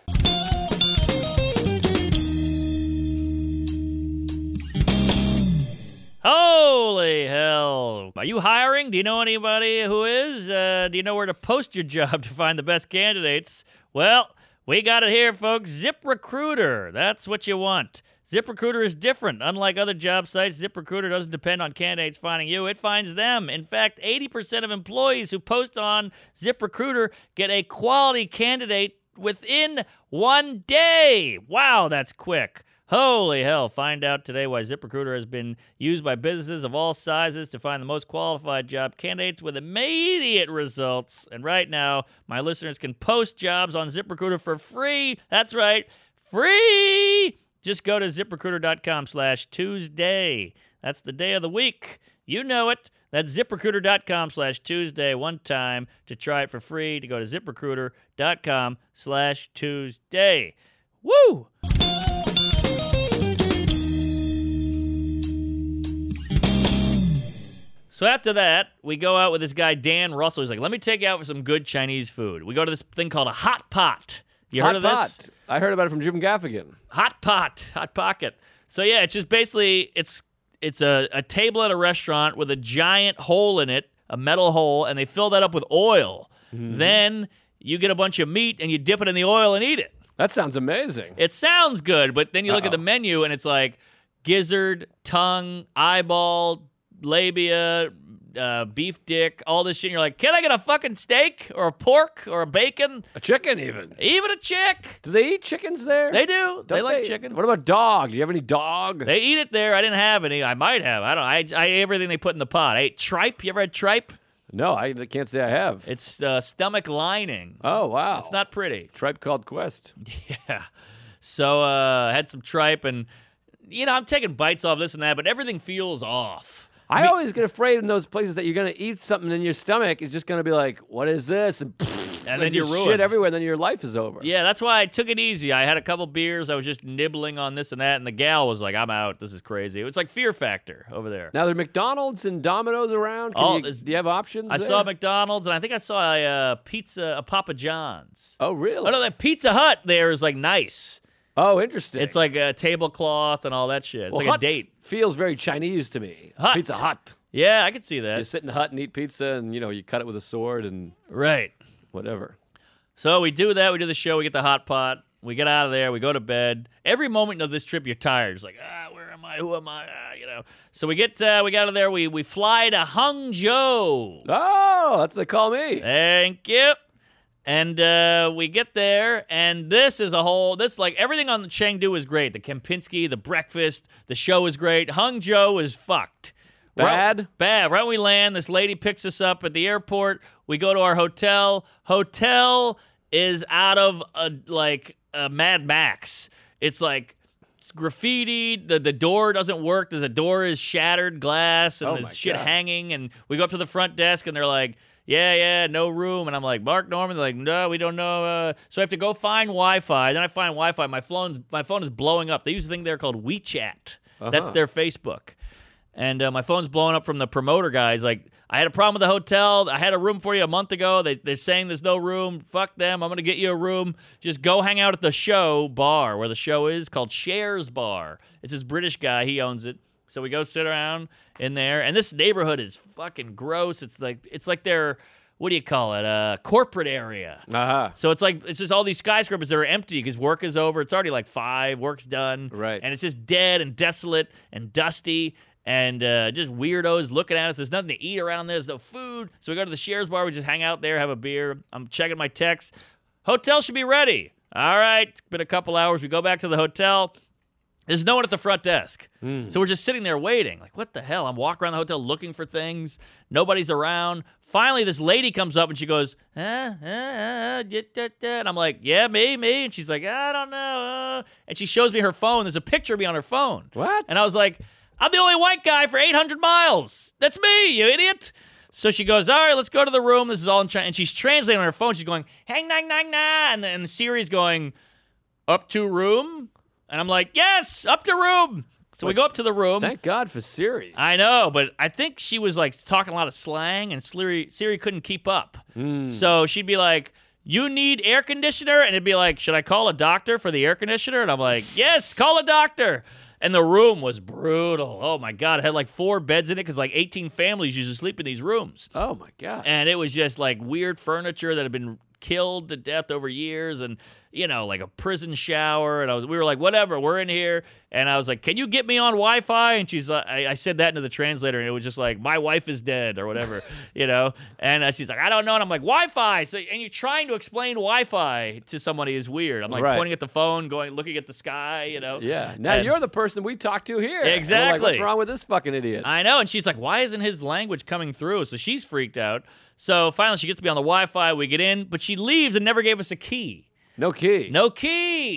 Holy hell. Are you hiring? Do you know anybody who is? Uh, do you know where to post your job to find the best candidates? Well, we got it here, folks. ZipRecruiter. That's what you want. ZipRecruiter is different. Unlike other job sites, ZipRecruiter doesn't depend on candidates finding you. It finds them. In fact, eighty percent of employees who post on ZipRecruiter get a quality candidate within one day. Wow, that's quick. Holy hell. Find out today why ZipRecruiter has been used by businesses of all sizes to find the most qualified job candidates with immediate results. And right now, my listeners can post jobs on ZipRecruiter for free. That's right, free! Just go to ZipRecruiter.com slash Tuesday. That's the day of the week. You know it. That's ZipRecruiter.com slash Tuesday one time to try it for free. To go to ZipRecruiter.com slash Tuesday. Woo! So after that, we go out with this guy, Dan Russell. He's like, let me take you out for some good Chinese food. We go to this thing called a hot pot. You Hot heard of this? pot. I heard about it from Jim Gaffigan. Hot pot, hot pocket. So yeah, it's just basically it's it's a, a table at a restaurant with a giant hole in it, a metal hole, and they fill that up with oil. Mm-hmm. Then you get a bunch of meat and you dip it in the oil and eat it. That sounds amazing. It sounds good, but then you look Uh-oh. at the menu and it's like gizzard, tongue, eyeball, labia, uh, beef dick, all this shit. And you're like, can I get a fucking steak or a pork or a bacon? A chicken, even. Even a chick. Do they eat chickens there? They do. They Don't like chicken. What about dog? Do you have any dog? They eat it there. I didn't have any. I might have. I don't know. I, I ate everything they put in the pot. I ate tripe. You ever had tripe? No, I can't say I have. It's uh, stomach lining. Oh, wow. It's not pretty. Tripe called Quest. Yeah. So uh, I had some tripe, and, you know, I'm taking bites off this and that, but everything feels off. I mean- always get afraid in those places that you're going to eat something in your stomach is just going to be like, what is this? And, And then you're just ruined. shit everywhere, and then your life is over. Yeah, that's why I took it easy. I had a couple beers. I was just nibbling on this and that, and the gal was like, I'm out. This is crazy. It's like Fear Factor over there. Now, there are McDonald's and Domino's around. Can Oh, you, this- do you have options I there? saw McDonald's, and I think I saw a uh, pizza, a Papa John's. Oh, really? Oh, no, that Pizza Hut there is like nice. Oh, interesting. It's like a tablecloth and all that shit. It's well, like Hut a date. feels very Chinese to me. Hut. Pizza Hut. Yeah, I could see You that. sit in a hut and eat pizza, and, you know, you cut it with a sword and Right. whatever. So we do that. We do the show. We get the hot pot. We get out of there. We go to bed. Every moment of this trip, you're tired. It's like, ah, where am I? Who am I? Ah, you know. So we get uh, we get out of there. We we fly to Hangzhou. Oh, that's what they call me. Thank you. And uh, we get there, and this is a whole. This like everything on the Chengdu is great. The Kempinski, the breakfast, the show is great. Hangzhou is fucked. Bad? Right, bad. Right when we land, this lady picks us up at the airport. We go to our hotel. Hotel is out of a like a Mad Max. It's like it's graffitied. The the door doesn't work. The door is shattered glass, and Oh there's my shit God. hanging. And we go up to the front desk, and they're like, yeah, yeah, no room. And I'm like, Mark Norman? They're like, no, we don't know. Uh... So I have to go find Wi-Fi. Then I find Wi-Fi. My phone, my phone is blowing up. They use a thing there called WeChat. That's Uh-huh. their Facebook. And uh, my phone's blowing up from the promoter guys. Like, I had a problem with the hotel. I had a room for you a month ago. They, they're saying there's no room. Fuck them. I'm going to get you a room. Just go hang out at the show bar where the show is called Shares Bar. It's this British guy. He owns it. So we go sit around in there. And this neighborhood is fucking gross. It's like it's like their, what do you call it, uh, corporate area. Uh-huh. So it's like, it's just all these skyscrapers that are empty because work is over. It's already like five. Work's done. Right. And it's just dead and desolate and dusty. And uh, just weirdos looking at us. There's nothing to eat around there. There's no food. So we go to the Shares Bar. We just hang out there, have a beer. I'm checking my texts. Hotel should be ready. All right. It's been a couple hours. We go back to the hotel. There's no one at the front desk. Hmm. So we're just sitting there waiting. Like, what the hell? I'm walking around the hotel looking for things. Nobody's around. Finally, this lady comes up and she goes, uh, uh, uh, da, da, da. And I'm like, yeah, me, me. And she's like, I don't know. Uh. And she shows me her phone. There's a picture of me on her phone. What? And I was like, I'm the only white guy for eight hundred miles. That's me, you idiot. So she goes, all right, let's go to the room. This is all in Chinese. And she's translating on her phone. She's going, hang, nang, nang, na. And then Siri's going, up to room? And I'm like, yes, up to room. So we go up to the room. Thank God for Siri. I know, but I think she was like talking a lot of slang, and Siri, Siri couldn't keep up. So she'd be like, you need air conditioner? And it'd be like, should I call a doctor for the air conditioner? And I'm like, yes, call a doctor. And the room was brutal. Oh, my God. It had like four beds in it because like eighteen families usually sleep in these rooms. Oh, my God. And it was just like weird furniture that had been killed to death over years, and you know, like a prison shower. And I was, we were like, whatever, we're in here. And I was like, can you get me on Wi-Fi? And she's like, I, I said that into the translator, and it was just like, my wife is dead or whatever, you know. And uh, she's like, I don't know. And I'm like, Wi-Fi. So, and you're trying to explain Wi-Fi to somebody is weird. I'm like Right. pointing at the phone, going, looking at the sky, you know. Yeah. Now And- you're the person we talk to here. And we're Exactly. Like, what's wrong with this fucking idiot? I know. And she's like, why isn't his language coming through? So she's freaked out. So finally she gets me on the Wi-Fi. We get in, but she leaves and never gave us a key. no key. No key.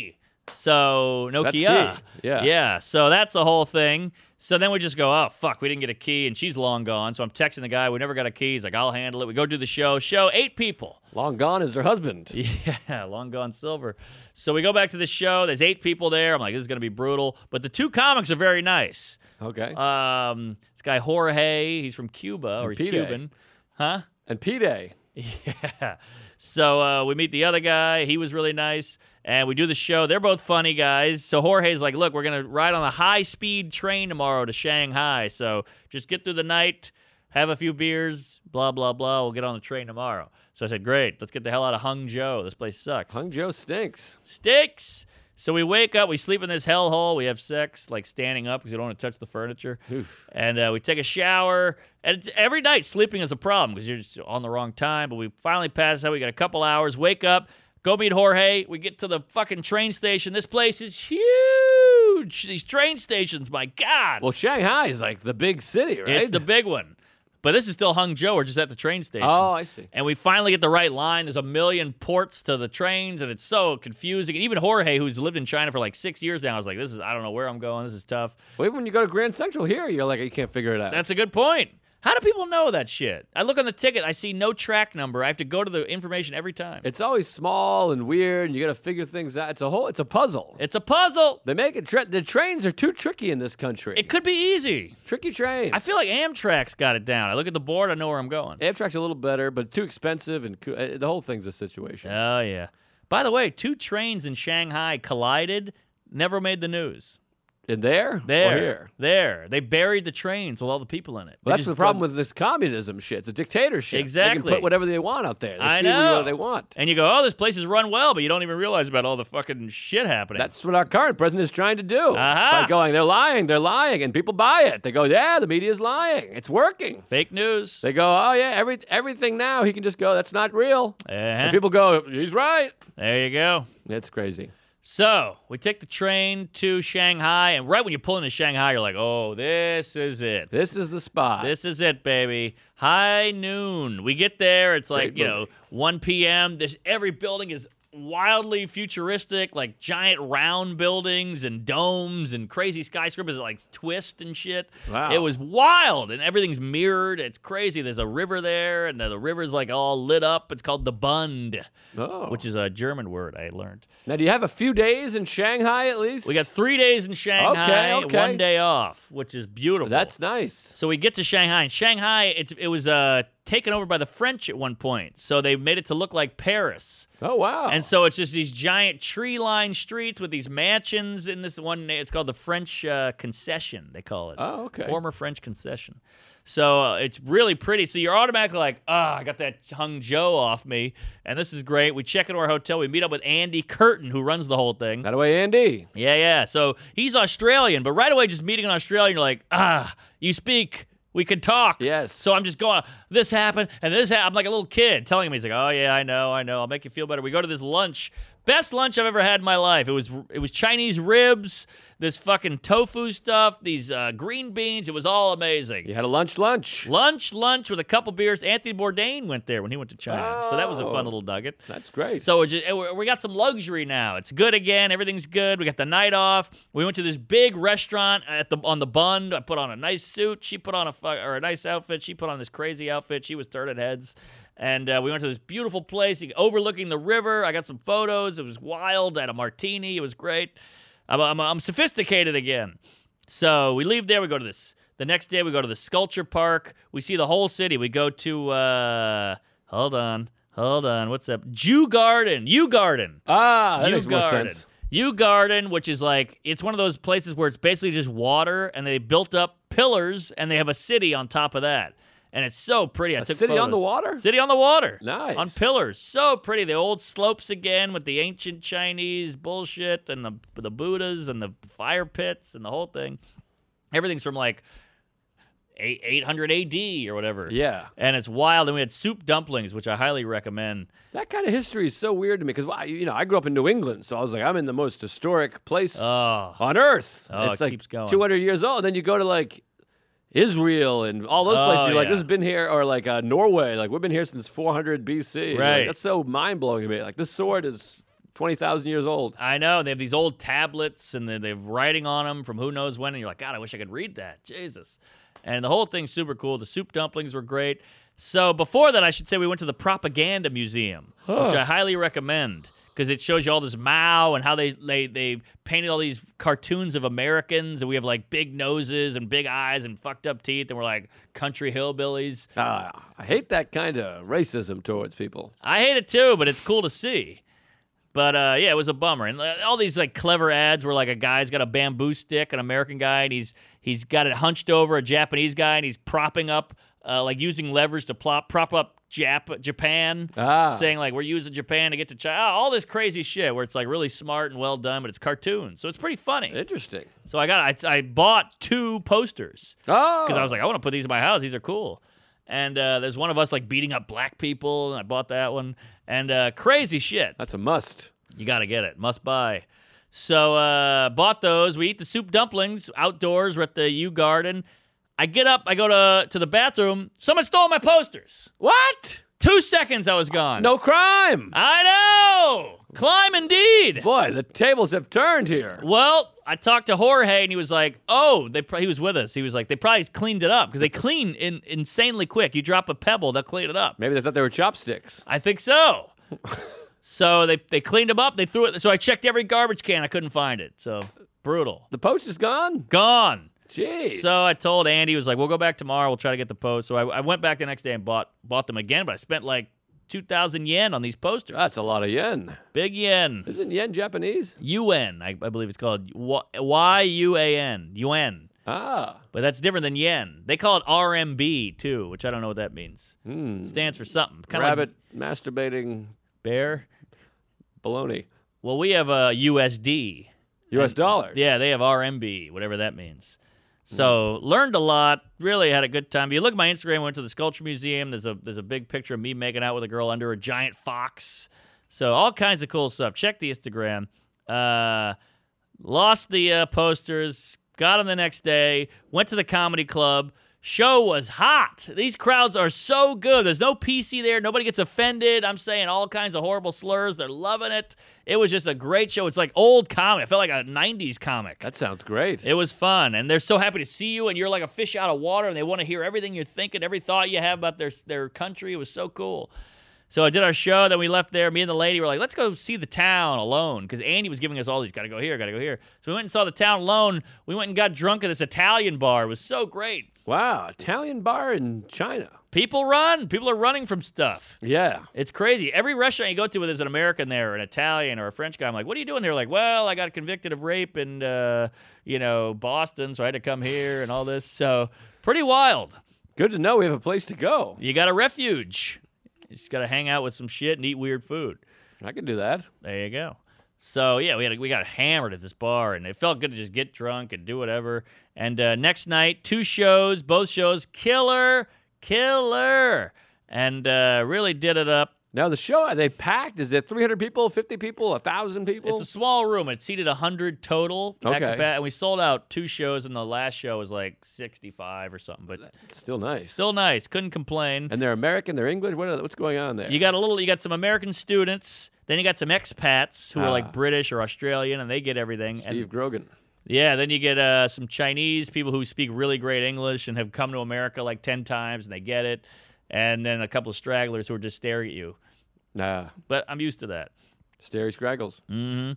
So no That's Kia. key. Yeah. Yeah. So that's the whole thing. So then we just go, oh, fuck, we didn't get a key, and she's long gone. So I'm texting the guy. We never got a key. He's like, I'll handle it. We go do the show. Show, eight people. Long gone is her husband. Yeah, long gone silver. So we go back to the show. There's eight people there. I'm like, this is going to be brutal. But the two comics are very nice. Okay. Um, this guy, Jorge, he's from Cuba, or he's P-Day. Cuban. Huh? And P-Day. Yeah. So uh, we meet the other guy. He was really nice. And we do the show. They're both funny guys. So Jorge's like, look, we're going to ride on a high-speed train tomorrow to Shanghai. So just get through the night, have a few beers, blah, blah, blah. We'll get on the train tomorrow. So I said, great. Let's get the hell out of Hangzhou. This place sucks. Hangzhou stinks. Sticks. So we wake up. We sleep in this hellhole. We have sex, like standing up because we don't want to touch the furniture. Oof. And uh, we take a shower. And it's, every night sleeping is a problem because you're just on the wrong time. But we finally pass out. We got a couple hours. Wake up. Go meet Jorge. We get to the fucking train station. This place is huge. These train stations, my God. Well, Shanghai is like the big city, right? It's the big one. But this is still Hangzhou. We're just at the train station. Oh, I see. And we finally get the right line. There's a million ports to the trains, and it's so confusing. And even Jorge, who's lived in China for like six years now, is like, this is, I don't know where I'm going. This is tough. Well, even when you go to Grand Central here, you're like, you can't figure it out. That's a good point. How do people know that shit? I look on the ticket. I see no track number. I have to go to the information every time. It's always small and weird, and you got to figure things out. It's a whole. It's a puzzle. It's a puzzle. They make it. Tra- the trains are too tricky in this country. It could be easy. Tricky trains. I feel like Amtrak's got it down. I look at the board. I know where I'm going. Amtrak's a little better, but too expensive, and co- uh, the whole thing's a situation. Oh, yeah. By the way, two trains in Shanghai collided, never made the news. In there? There. Or here? There. They buried the trains with all the people in it. Well, They that's just the problem drove- with this communism shit. It's a dictatorship. They Exactly. can put whatever they want out there. They I feed you know. what they want. And you go, oh, this place is run well, but you don't even realize about all the fucking shit happening. That's what our current president is trying to do. Aha. By going, they're lying, they're lying, and people buy it. They go, yeah, the media's lying. It's working. fake news. They go, oh yeah, every everything now he can just go, that's not real. Uh-huh. And people go, he's right. There you go. It's crazy. So we take the train to Shanghai, and right when you pull into Shanghai, you're like, oh, this is it. This is the spot. This is it, baby. High noon. We get there. It's like, Great you know, movie. one p.m. This every building is wildly futuristic, like giant round buildings and domes and crazy skyscrapers that like twist and shit. Wow. It was wild, and everything's mirrored. It's crazy. There's a river there, and the, the river's like all lit up. It's called the Bund, Oh. which is a German word I learned. Now, do you have a few days in Shanghai at least? We got three days in Shanghai, Okay, okay. one day off, which is beautiful. That's nice. So we get to Shanghai, and Shanghai, it's, it was uh, taken over by the French at one point. So they made it to look like Paris. Oh, wow. And so it's just these giant tree-lined streets with these mansions in this one. It's called the French uh, Concession, they call it. Oh, okay. Former French Concession. So uh, it's really pretty. So you're automatically like, ah, I got that Hangzhou off me, and this is great. We check into our hotel. We meet up with Andy Curtin, who runs the whole thing. That way, Andy. Yeah, yeah. So he's Australian, but right away, just meeting an Australian, you're like, ah, you speak. We could talk. Yes. So I'm just going, this happened, and this happened. I'm like a little kid telling him, he's like, oh, yeah, I know, I know. I'll make you feel better. We go to this lunch. Best lunch I've ever had in my life. It was it was Chinese ribs, this fucking tofu stuff, these uh, green beans. It was all amazing. You had a lunch lunch. Lunch, lunch with a couple beers. Anthony Bourdain went there when he went to China. So that was a fun Oh. little nugget. That's great. So we just, we got some luxury now. It's good again. Everything's good. We got the night off. We went to this big restaurant at the on the Bund. I put on a nice suit. She put on a fu- or a nice outfit. She put on this crazy outfit. She was turning heads. And uh, we went to this beautiful place overlooking the river. I got some photos. It was wild. I had a martini. It was great. I'm, I'm, I'm sophisticated again. So we leave there. We go to this. The next day, we go to the sculpture park. We see the whole city. We go to, uh, hold on, hold on. What's up? Jew Garden. U Garden. ah, that U makes more Garden. sense. U Garden, which is like, it's one of those places where it's basically just water, and they built up pillars, and they have a city on top of that. And it's so pretty. I A took city on the photos. water? City on the water. Nice. On pillars. So pretty. The old slopes again with the ancient Chinese bullshit and the the Buddhas and the fire pits and the whole thing. Everything's from like eight hundred A D or whatever. Yeah. And it's wild. And we had soup dumplings, which I highly recommend. That kind of history is so weird to me because, you know, I grew up in New England, so I was like, I'm in the most historic place Oh. on earth. Oh, it's it like keeps going. two hundred years old. And then you go to like Israel and all those Oh, places. You're like, yeah. this has been here, or like uh, Norway. Like, we've been here since four hundred B C. Like, Right. that's so mind blowing to me. Like, this sword is twenty thousand years old. I know. They have these old tablets, and they they have writing on them from who knows when, and you're like, God, I wish I could read that. Jesus. And the whole thing's super cool. The soup dumplings were great. So before that, I should say we went to the Propaganda Museum, Huh. which I highly recommend because it shows you all this Mao and how they, they, they painted all these cartoons of Americans, and we have, like, big noses and big eyes and fucked up teeth, and we're, like, country hillbillies. Ah, I hate that kind of racism towards people. I hate it, too, but it's cool to see. But, uh, yeah, it was a bummer. And uh, all these, like, clever ads where, like, a guy's got a bamboo stick, an American guy, and he's he's got it hunched over a Japanese guy, and he's propping up, uh, like, using levers to plop, prop up Jap- Japan, Ah. saying, like, we're using Japan to get to China. All this crazy shit where it's, like, really smart and well done, but it's cartoons. So it's pretty funny. Interesting. So I got, I, I bought two posters Oh. because I was like, I want to put these in my house. These are cool. And uh, there's one of us, like, beating up black people, and I bought that one. And uh, crazy shit. That's a must. You got to get it. Must buy. So uh, bought those. We eat the soup dumplings outdoors. We're at the U Garden. I get up. I go to, to the bathroom. Someone stole my posters. What? Two seconds I was gone. No crime. I know. Climb indeed. Boy, the tables have turned here. Well, I talked to Jorge, and he was like, oh, they. Pro- he was with us. He was like, they probably cleaned it up because they clean in, insanely quick. You drop a pebble, they'll clean it up. Maybe they thought they were chopsticks. I think so. So they, they cleaned them up. They threw it. So I checked every garbage can. I couldn't find it. So brutal. The post is gone? Gone. Jeez. So I told Andy, he was like, we'll go back tomorrow. We'll try to get the post. So I, I went back the next day and bought bought them again, but I spent like two thousand yen on these posters. That's a lot of yen. Big yen. Isn't yen Japanese? Yuan, I, I believe it's called. Y U A N. Yuan. Ah. But that's different than yen. They call it R M B, too, which I don't know what that means. Hmm. Stands for something. Kind of Rabbit like masturbating bear. baloney. Well, we have a U S D. U S And- dollars. Yeah, they have R M B, whatever that means. So learned a lot. Really had a good time. If you look at my Instagram, I went to the Sculpture Museum. There's a there's a big picture of me making out with a girl under a giant fox. So all kinds of cool stuff. Check the Instagram. Uh, lost the uh, posters. Got them the next day. Went to the comedy club. Show was hot. These crowds are so good. There's no P C there. Nobody gets offended. I'm saying all kinds of horrible slurs. They're loving it. It was just a great show. It's like old comedy. I felt like a nineties comic. That sounds great. It was fun, and they're so happy to see you, and you're like a fish out of water, and they want to hear everything you're thinking, every thought you have about their their country. It was so cool. So I did our show, then we left there. Me and the lady were like, let's go see the town alone, because Andy was giving us all these, got to go here, got to go here. So we went and saw the town alone. We went and got drunk at this Italian bar. It was so great. Wow. Italian bar in China. People run. People are running from stuff. Yeah. It's crazy. Every restaurant you go to where there's an American there, or an Italian, or a French guy, I'm like, what are you doing there? Like, well, I got convicted of rape in, uh, you know, Boston, so I had to come here and all this. So pretty wild. Good to know we have a place to go. You got a refuge. You just got to hang out with some shit and eat weird food. I can do that. There you go. So yeah, we had we got hammered at this bar, and it felt good to just get drunk and do whatever. And uh, next night, two shows, both shows, killer, killer, and uh, really did it up. Now, the show, are they packed? Is it three hundred people, fifty people, one thousand people? It's a small room. It seated one hundred total. Back to Okay. back, and we sold out two shows, and the last show was like sixty-five or something. But It's still nice. still nice. Couldn't complain. And they're American, they're English. What are, what's going on there? You got a little. You got some American students. Then you got some expats who are Ah. like British or Australian, and they get everything. Steve And Grogan. yeah, then you get uh, some Chinese people who speak really great English and have come to America like ten times, and they get it. And then a couple of stragglers who are just staring at you. Nah, But I'm used to that. Stary Scraggles. Mm-hmm.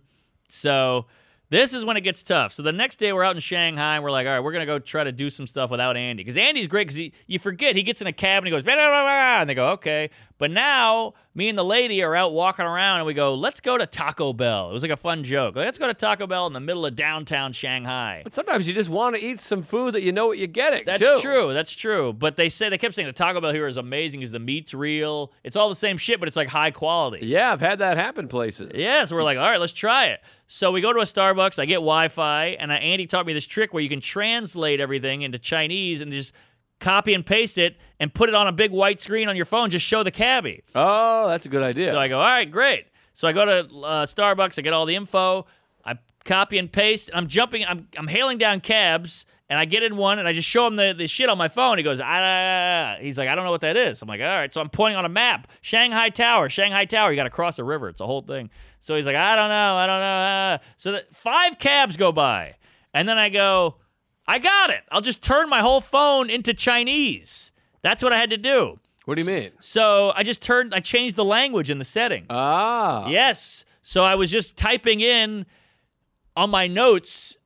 So this is when it gets tough. So the next day we're out in Shanghai, and we're like, all right, we're going to go try to do some stuff without Andy. Because Andy's great, because you forget, he gets in a cab and he goes, blah, blah, blah, blah, and they go, okay. But now me and the lady are out walking around, and we go, let's go to Taco Bell. It was like a fun joke. Let's go to Taco Bell in the middle of downtown Shanghai. But sometimes you just want to eat some food that you know what you're getting. That's too. true. That's true. But they say they kept saying the Taco Bell here is amazing because the meat's real. It's all the same shit, but it's like high quality. Yeah, I've had that happen places. Yeah, so we're like, all right, let's try it. So we go to a Starbucks. I get Wi-Fi, and uh, Andy taught me this trick where you can translate everything into Chinese and just copy and paste it and put it on a big white screen on your phone. Just show the cabbie. Oh, that's a good idea. So I go, all right, great. So I go to uh, Starbucks. I get all the info. I copy and paste. And I'm jumping. I'm I'm hailing down cabs, and I get in one, and I just show him the, the shit on my phone. He goes, ah. He's like, I don't know what that is. I'm like, all right. So I'm pointing on a map. Shanghai Tower. Shanghai Tower. You got to cross a river. It's a whole thing. So he's like, I don't know. I don't know. Uh. So the, five cabs go by, and then I go, I got it. I'll just turn my whole phone into Chinese. That's what I had to do. What do you mean? So I just turned, I changed the language in the settings. Ah. Yes. So I was just typing in on my notes,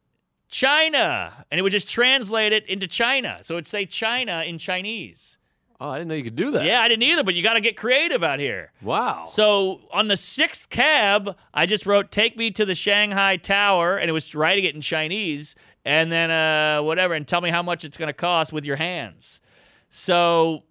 China, and it would just translate it into China. So it'd say China in Chinese. Oh, I didn't know you could do that. Yeah, I didn't either, but you got to get creative out here. Wow. So on the sixth cab, I just wrote, take me to the Shanghai Tower, and it was writing it in Chinese, and then uh, whatever, and tell me how much it's going to cost with your hands. So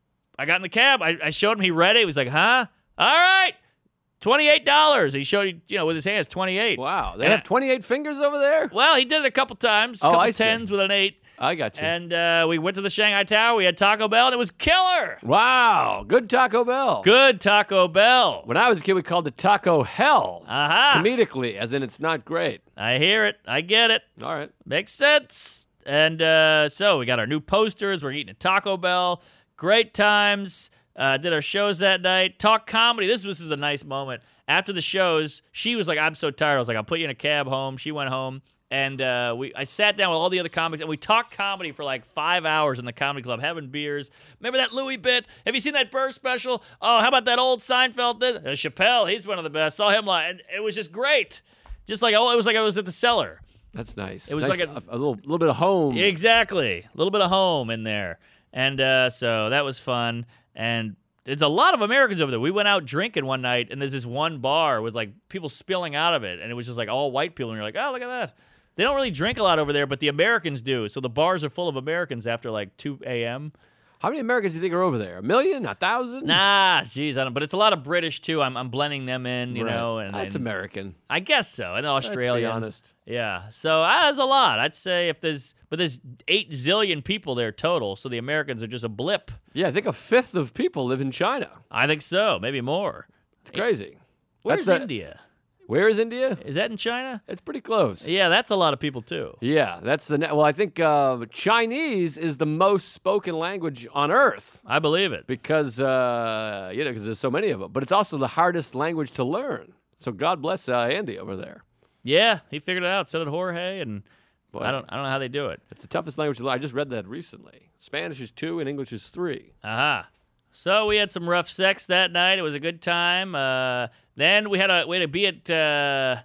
I got in the cab. I, I showed him. He read it. He was like, huh? All right. twenty-eight dollars. He showed, you know, with his hands, twenty-eight. Wow. They And have I- twenty-eight fingers over there? Well, he did it a couple times. A Oh, couple I see. tens with an eight. I got you. And uh, we went to the Shanghai Tower. We had Taco Bell, and it was killer. Wow. Good Taco Bell. Good Taco Bell. When I was a kid, we called it Taco Hell. Aha. Comedically, as in it's not great. I hear it. I get it. All right. Makes sense. And uh, so we got our new posters. We're eating at Taco Bell. Great times. Uh, did our shows that night. Talk comedy. This was, this was a nice moment. After the shows, she was like, I'm so tired. I was like, I'll put you in a cab home. She went home. And uh, we, I sat down with all the other comics, and we talked comedy for like five hours in the comedy club, having beers. Remember that Louis bit? Have you seen that Burr special? Oh, how about that old Seinfeld? This? Uh, Chappelle, he's one of the best. Saw him live. And it was just great. Just like, oh, it was like I was at the cellar. That's nice. It was Nice- like a- a, little little bit of home. Exactly. A little bit of home in there. And uh, so that was fun. And there's a lot of Americans over there. We went out drinking one night, and there's this one bar with like people spilling out of it. And it was just like all white people. And you're like, oh, look at that. They don't really drink a lot over there, but the Americans do. So the bars are full of Americans after like two a.m. How many Americans do you think are over there? A million? A thousand? Nah, geez, I don't. But it's a lot of British too. I'm, I'm blending them in, you Right. know. And That's and American. I guess so. And Australian. Let's be honest. Yeah. So uh, that's a lot. I'd say if there's, but there's eight zillion people there total. So the Americans are just a blip. Yeah, I think a fifth of people live in China. I think so. Maybe more. It's crazy. Where's That's the- India? Where is India? Is that in China? It's pretty close. Yeah, that's a lot of people too. Yeah, that's the. ne- Well, I think uh, Chinese is the most spoken language on Earth I believe it. because uh, you know because there's so many of them. But it's also the hardest language to learn. So God bless uh, Andy over there. Yeah, he figured it out. So did Jorge, and Boy. I don't, I don't know how they do it. It's the toughest language to learn. I just read that recently. Spanish is two and English is three. Aha. So we had some rough sex that night. It was a good time. Uh, then we had a we had to be at uh,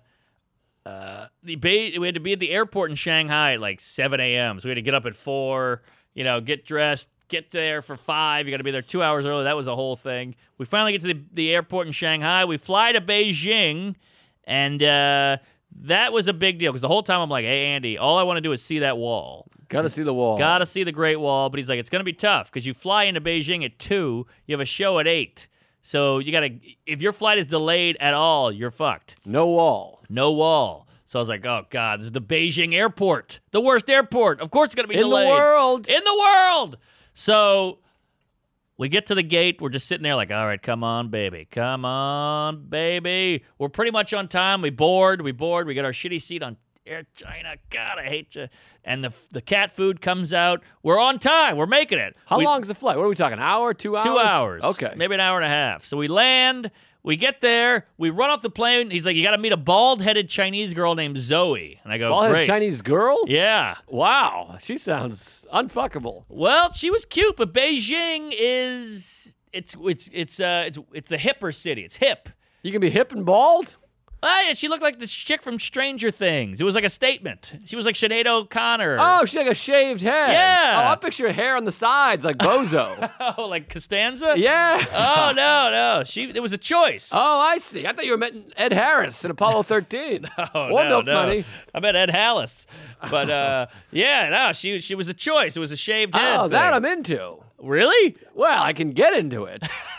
uh, the ba- we had to be at the airport in Shanghai at like seven a.m. So we had to get up at four. You know, get dressed, get there for five. You got to be there two hours early. That was a whole thing. We finally get to the, the airport in Shanghai. We fly to Beijing, and uh, that was a big deal because the whole time I'm like, "Hey, Andy, all I want to do is see that wall." Got to see the wall. Got to see the Great Wall, but he's like, it's going to be tough because you fly into Beijing at two, you have a show at eight. So you got to, if your flight is delayed at all, you're fucked. No wall. No wall. So I was like, oh, God, this is the Beijing airport, the worst airport. Of course it's going to be In delayed. the world. In the world. So we get to the gate. We're just sitting there like, all right, come on, baby. Come on, baby. We're pretty much on time. We board. We board. We get our shitty seat on Air China. God, I hate you. And the the cat food comes out. We're on time. We're making it. How We- long is the flight? What are we talking? An hour? Two hours? Two hours. Okay. Maybe an hour and a half. So we land. We get there. We run off the plane. He's like, you got to meet a bald-headed Chinese girl named Zoe. And I go, Bald-headed great. Chinese girl? Yeah. Wow. She sounds unfuckable. Well, she was cute, but Beijing is it's it's it's uh it's it's the hipper city. It's hip. You can be hip and bald? Ah, yeah, she looked like this chick from Stranger Things. It was like a statement. She was like Sinead O'Connor. Oh, she had like a shaved head. Yeah. Oh, I picture hair on the sides like Bozo. Oh, like Costanza? Yeah. Oh no, no. She it was a choice. Oh, I see. I thought you were meant Ed Harris in Apollo thirteen. Oh, or no, Milk no. Money. I bet Ed Hallis. But uh, yeah, no, she she was a choice. It was a shaved head. Oh, that thing. I'm into. Really? Well, I can get into it.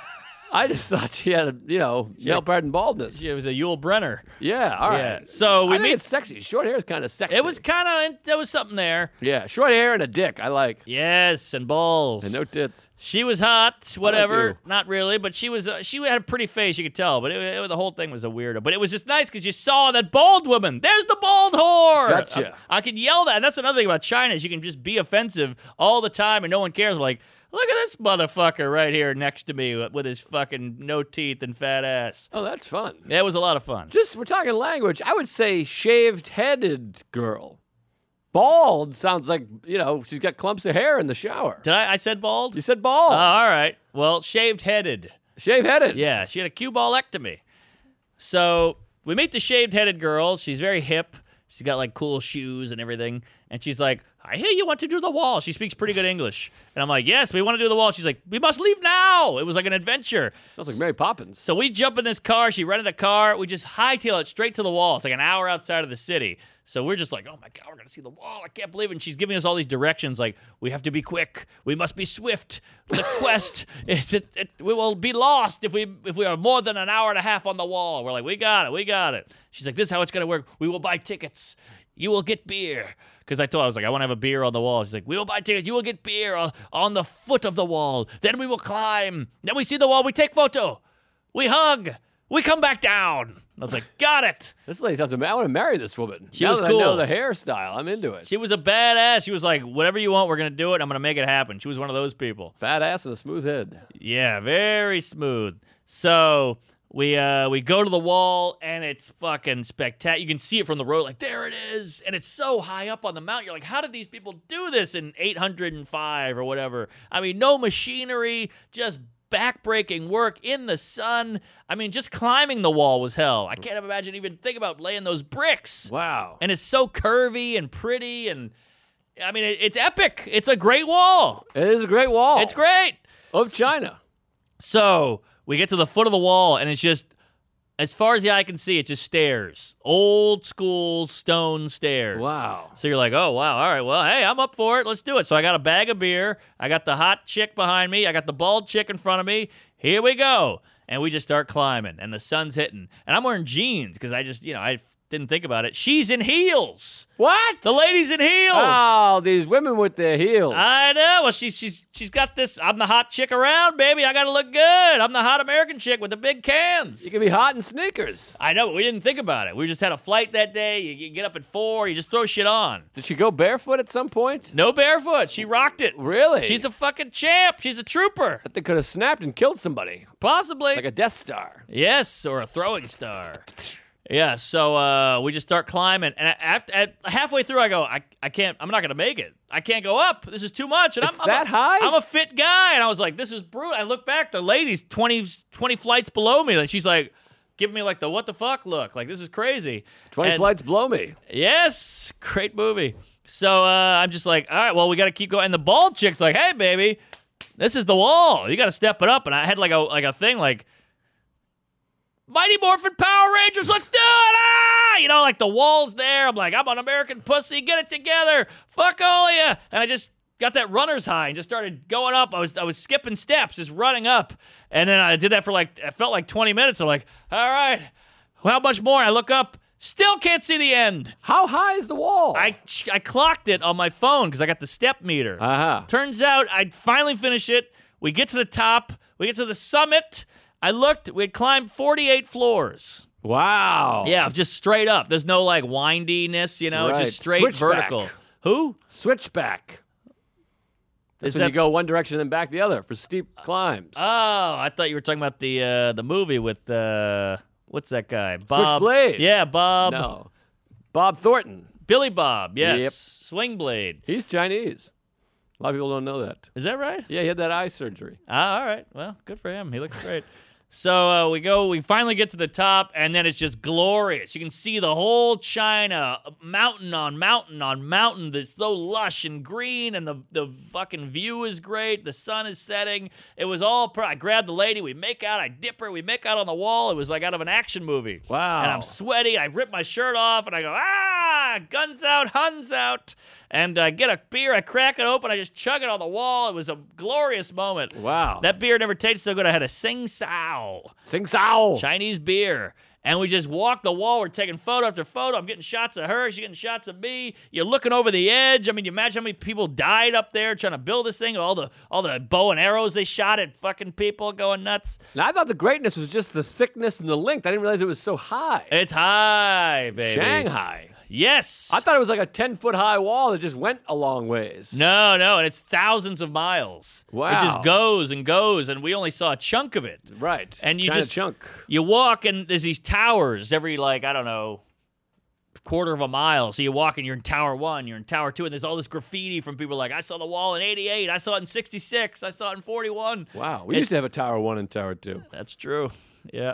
I just thought she had, a, you know, male pattern baldness. It was a Yul Brenner. Yeah, all right. Yeah. So we I think meet. it's sexy. Short hair is kind of sexy. It was kind of there was something there. Yeah, short hair and a dick. I like. Yes, and balls. And no tits. She was hot, whatever. you. Not really, but she was. Uh, she had a pretty face, you could tell. But it, it, the whole thing was a weirdo. But it was just nice because you saw that bald woman. There's the bald whore. Gotcha. I, I can yell that. And that's another thing about China is you can just be offensive all the time and no one cares. I'm like, look at this motherfucker right here next to me with, with his fucking no teeth and fat ass. Oh, that's fun. Yeah, it was a lot of fun. Just, we're talking language. I would say shaved-headed girl. Bald sounds like, you know, she's got clumps of hair in the shower. Did I? I said bald. You said bald. Uh, all right. Well, shaved headed. Shave-headed. Yeah, she had a cuballectomy. So we meet the shaved-headed girl. She's very hip. She's got, like, cool shoes and everything. And she's like, I hear you want to do the wall. She speaks pretty good English. And I'm like, yes, we want to do the wall. She's like, we must leave now. It was like an adventure. Sounds like Mary Poppins. So we jump in this car. She rented a car. We just hightail it straight to the wall. It's like an hour outside of the city. So we're just like, oh, my God, we're going to see the wall. I can't believe it. And she's giving us all these directions like, we have to be quick. We must be swift. The quest, it's, it, it, we will be lost if we if we are more than an hour and a half on the wall. We're like, we got it. We got it. She's like, this is how it's going to work. We will buy tickets. You will get beer. Because I told her, I was like, I want to have a beer on the wall. She's like, we will buy tickets. You will get beer on, on the foot of the wall. Then we will climb. Then we see the wall. We take photo. We hug. We come back down. I was like, got it. This lady sounds amazing. I want to marry this woman. She now was that cool. I know the hairstyle. I'm into it. She was a badass. She was like, whatever you want, we're going to do it. I'm going to make it happen. She was one of those people. Badass and a smooth head. Yeah, very smooth. So we uh, we go to the wall, and it's fucking spectacular. You can see it from the road, like, there it is. And it's so high up on the mountain. You're like, how did these people do this in eight hundred five or whatever? I mean, no machinery, just backbreaking work in the sun. I mean, just climbing the wall was hell. I can't imagine even think about laying those bricks. Wow. And it's so curvy and pretty, and I mean, it, it's epic. It's a great wall. It is a great wall. It's great. Of China. So we get to the foot of the wall, and it's just, as far as the eye can see, it's just stairs. Old school stone stairs. Wow. So you're like, oh, wow, all right, well, hey, I'm up for it. Let's do it. So I got a bag of beer. I got the hot chick behind me. I got the bald chick in front of me. Here we go. And we just start climbing, and the sun's hitting. And I'm wearing jeans because I just, you know, I didn't think about it. She's in heels. What? The lady's in heels. Oh, these women with their heels. I know. Well, she's she's she's got this. I'm the hot chick around, baby. I gotta look good. I'm the hot American chick with the big cans. You can be hot in sneakers. I know, but we didn't think about it. We just had a flight that day. You, you get up at four. You just throw shit on. Did she go barefoot at some point? No barefoot. She rocked it. Really? She's a fucking champ. She's a trooper. They could have snapped and killed somebody. Possibly. Like a Death Star. Yes, or a throwing star. Yeah, so uh, we just start climbing, and after, at, halfway through, I go, I, I can't, I'm not gonna make it. I can't go up. This is too much. And It's I'm, that I'm a, high? I'm a fit guy, and I was like, this is brutal. I look back, the lady's twenty, twenty flights below me, and she's like, giving me like the what the fuck look. Like, this is crazy. twenty And- flights below me. Yes, great movie. So uh, I'm just like, all right, well, we got to keep going. And the bald chick's like, hey, baby, this is the wall. You got to step it up. And I had like a like a thing like, Mighty Morphin Power Rangers, let's do it! Ah! You know, like the wall's there. I'm like, I'm an American pussy. Get it together. Fuck all of you. And I just got that runner's high and just started going up. I was I was skipping steps, just running up. And then I did that for like, it felt like twenty minutes. I'm like, all right, well, how much more? And I look up, still can't see the end. How high is the wall? I, I clocked it on my phone because I got the step meter. Uh-huh. Turns out I finally finish it. We get to the top. We get to the summit. I looked. We had climbed forty-eight floors. Wow. Yeah, just straight up. There's no like windiness, you know. It's Right. just straight Switchback. vertical. Who? Switchback. That's Is when that- you go one direction and then back the other for steep climbs. Oh, I thought you were talking about the uh, the movie with uh, what's that guy? Bob. Switchblade. Yeah, Bob. no. Bob Thornton. Billy Bob. Yes. Yep. Swing Blade. He's Chinese. A lot of people don't know that. Is that right? Yeah, he had that eye surgery. Ah, all right. Well, good for him. He looks great. So uh, we go, we finally get to the top, and then it's just glorious. You can see the whole China, mountain on mountain on mountain. That's so lush and green, and the, the fucking view is great. The sun is setting. It was all, pro- I grabbed the lady, we make out, I dip her, we make out on the wall. It was like out of an action movie. Wow. And I'm sweaty. I rip my shirt off, and I go, ah! ah, guns out, Huns out, and uh, get a beer. I crack it open. I just chug it on the wall. It was a glorious moment. Wow. That beer never tasted so good. I had a Sing Sao, Sing Sao. Chinese beer. And we just walked the wall. We're taking photo after photo. I'm getting shots of her. She's getting shots of me. You're looking over the edge. I mean, you imagine how many people died up there trying to build this thing. All the all the bow and arrows they shot at fucking people going nuts. Now, I thought the greatness was just the thickness and the length. I didn't realize it was so high. It's high, baby. Shanghai. Yes. I thought it was like a ten-foot high wall that just went a long ways. No, no, and it's thousands of miles. Wow. It just goes and goes, and we only saw a chunk of it. Right. And you China just chunk. You walk, and there's these towers every, like, I don't know, quarter of a mile. So you walk, and you're in Tower One, you're in Tower Two, and there's all this graffiti from people like, I saw the wall in eighty-eight, I saw it in sixty-six, I saw it in forty-one. Wow. We It's- used to have a Tower One and Tower Two. That's true. Yeah.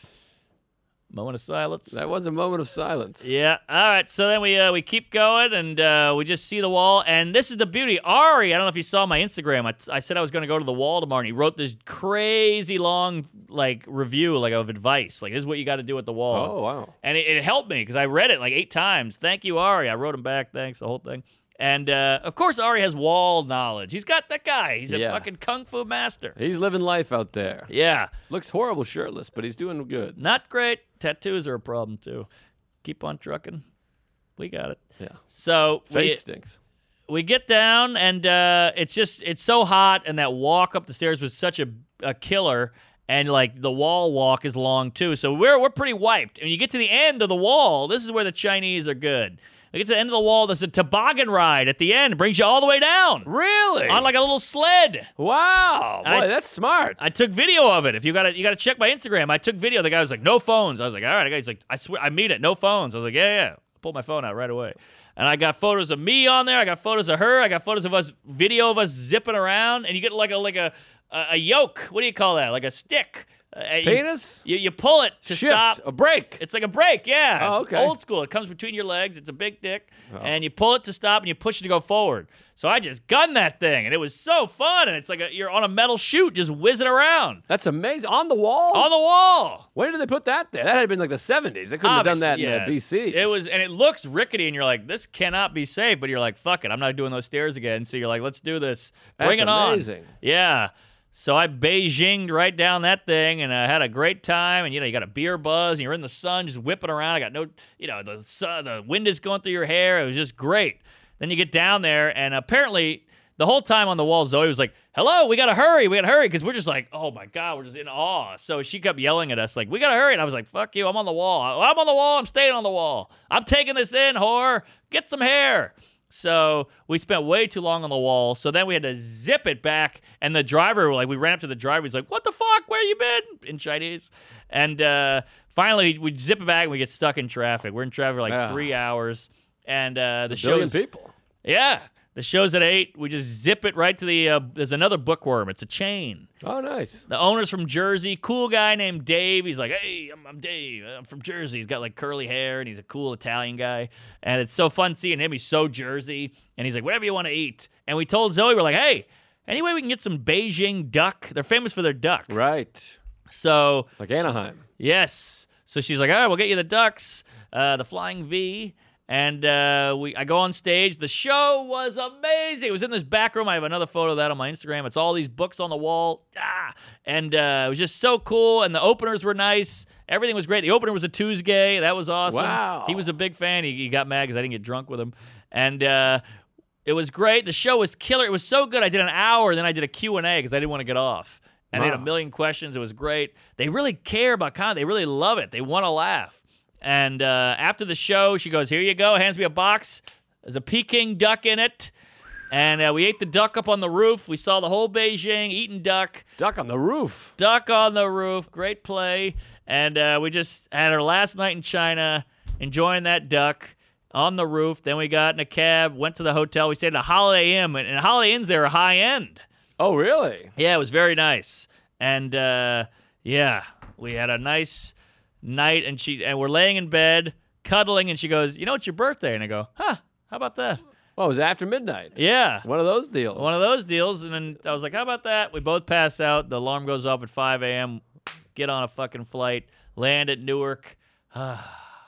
Moment of silence. That was a moment of silence. Yeah. All right. So then we uh, we keep going, and uh, we just see the wall. And this is the beauty. Ari, I don't know if you saw my Instagram. I, I said I was going to go to the wall tomorrow, and he wrote this crazy long like review, like of advice. Like, this is what you got to do at the wall. Oh, wow. And it, it helped me because I read it like eight times. Thank you, Ari. I wrote him back. Thanks, the whole thing. And, uh, of course, Ari has wall knowledge. He's got that guy. He's a Yeah. fucking kung fu master. He's living life out there. Yeah. Looks horrible shirtless, but he's doing good. Not great. Tattoos are a problem, too. Keep on trucking. We got it. Yeah. So Face we, stinks. we get down, and uh, it's just, it's so hot, and that walk up the stairs was such a, a killer, and, like, the wall walk is long, too. So we're, we're pretty wiped. And you get to the end of the wall, this is where the Chinese are good. You get to the end of the wall, there's a toboggan ride at the end. It brings you all the way down. Really? On like a little sled. Wow. Boy, I- that's smart. I took video of it. If you got to, you got to check my Instagram. I took video. The guy was like, "No phones." I was like, "All right." The guy's like, "I swear, I mean it. No phones." I was like, "Yeah, yeah." I pulled my phone out right away, and I got photos of me on there. I got photos of her. I got photos of us, video of us zipping around, and you get like a like a a, a yoke. What do you call that? Like a stick. Uh, you- Penis? You, you pull it to Shift. stop. A break. It's like a brake, yeah. Oh, It's okay. old school. It comes between your legs. It's a big dick, Oh. and you pull it to stop, and you push it to go forward. So I just gunned that thing, and it was so fun. And it's like a, you're on a metal chute, just whizzing around That's amazing. On the wall? on the wall. When did they put that there? That had been like the seventies. They couldn't have done that Obviously, in yeah. uh, B C. It was, and it looks rickety, and you're like, this cannot be safe. But you're like, fuck it, I'm not doing those stairs again. So you're like, let's do this. Bring That's it on. amazing. Yeah. So I Beijinged right down that thing, and I had a great time. And you know, you got a beer buzz, and you're in the sun, just whipping around. I got no, you know, the sun, the wind is going through your hair. It was just great. Then you get down there, and apparently the whole time on the wall, Zoe was like, "Hello, we gotta hurry, we gotta hurry," because we're just like, "Oh my god, we're just in awe." So she kept yelling at us like, "We gotta hurry," and I was like, "Fuck you, I'm on the wall. I'm on the wall. I'm staying on the wall. I'm taking this in, whore. Get some hair." So we spent way too long on the wall. So then we had to zip it back. And the driver, like, we ran up to the driver. He's like, "What the fuck? Where you been?" In Chinese. And uh, finally, we zip it back and we get stuck in traffic. We're in traffic for like Yeah. three hours. And uh, the a billion show's people. yeah, the show's at eight. We just zip it right to the. Uh, there's another bookworm. It's a chain. Oh, nice. The owner's from Jersey. Cool guy named Dave. He's like, "Hey, I'm, I'm Dave. I'm from Jersey." He's got like curly hair, and he's a cool Italian guy. And it's so fun seeing him. He's so Jersey. And he's like, "Whatever you want to eat." And we told Zoe, we're like, "Hey, any way we can get some Beijing duck? They're famous for their duck." Right. So, Like Anaheim. yes. So she's like, "All right, we'll get you the ducks, uh, the Flying V." And uh, we, I go on stage. The show was amazing. It was in this back room. I have another photo of that on my Instagram. It's all these books on the wall. Ah! And uh, it was just so cool. And the openers were nice. Everything was great. The opener was a Tuesday. That was awesome. Wow. He was a big fan. He, he got mad because I didn't get drunk with him. And uh, it was great. The show was killer. It was so good. I did an hour, then I did a Q and A because I didn't want to get off. And they had a Wow. million questions. It was great. They really care about comedy. They really love it. They want to laugh. And uh, after the show, she goes, "Here you go." Hands me a box. There's a Peking duck in it. And uh, we ate the duck up on the roof. We saw the whole Beijing eating duck. Duck on the roof. Duck on the roof. Great play. And uh, we just had our last night in China, enjoying that duck on the roof. Then we got in a cab, went to the hotel. We stayed at a Holiday Inn. And Holiday Inns there are high end. Oh, really? Yeah, it was very nice. And uh, yeah, we had a nice night, and she and we're laying in bed, cuddling, and she goes, "You know, it's your birthday." And I go, "Huh, how about that?" Well, it was after midnight. Yeah. One of those deals. One of those deals. And then I was like, "How about that?" We both pass out. The alarm goes off at five a.m. Get on a fucking flight, land at Newark.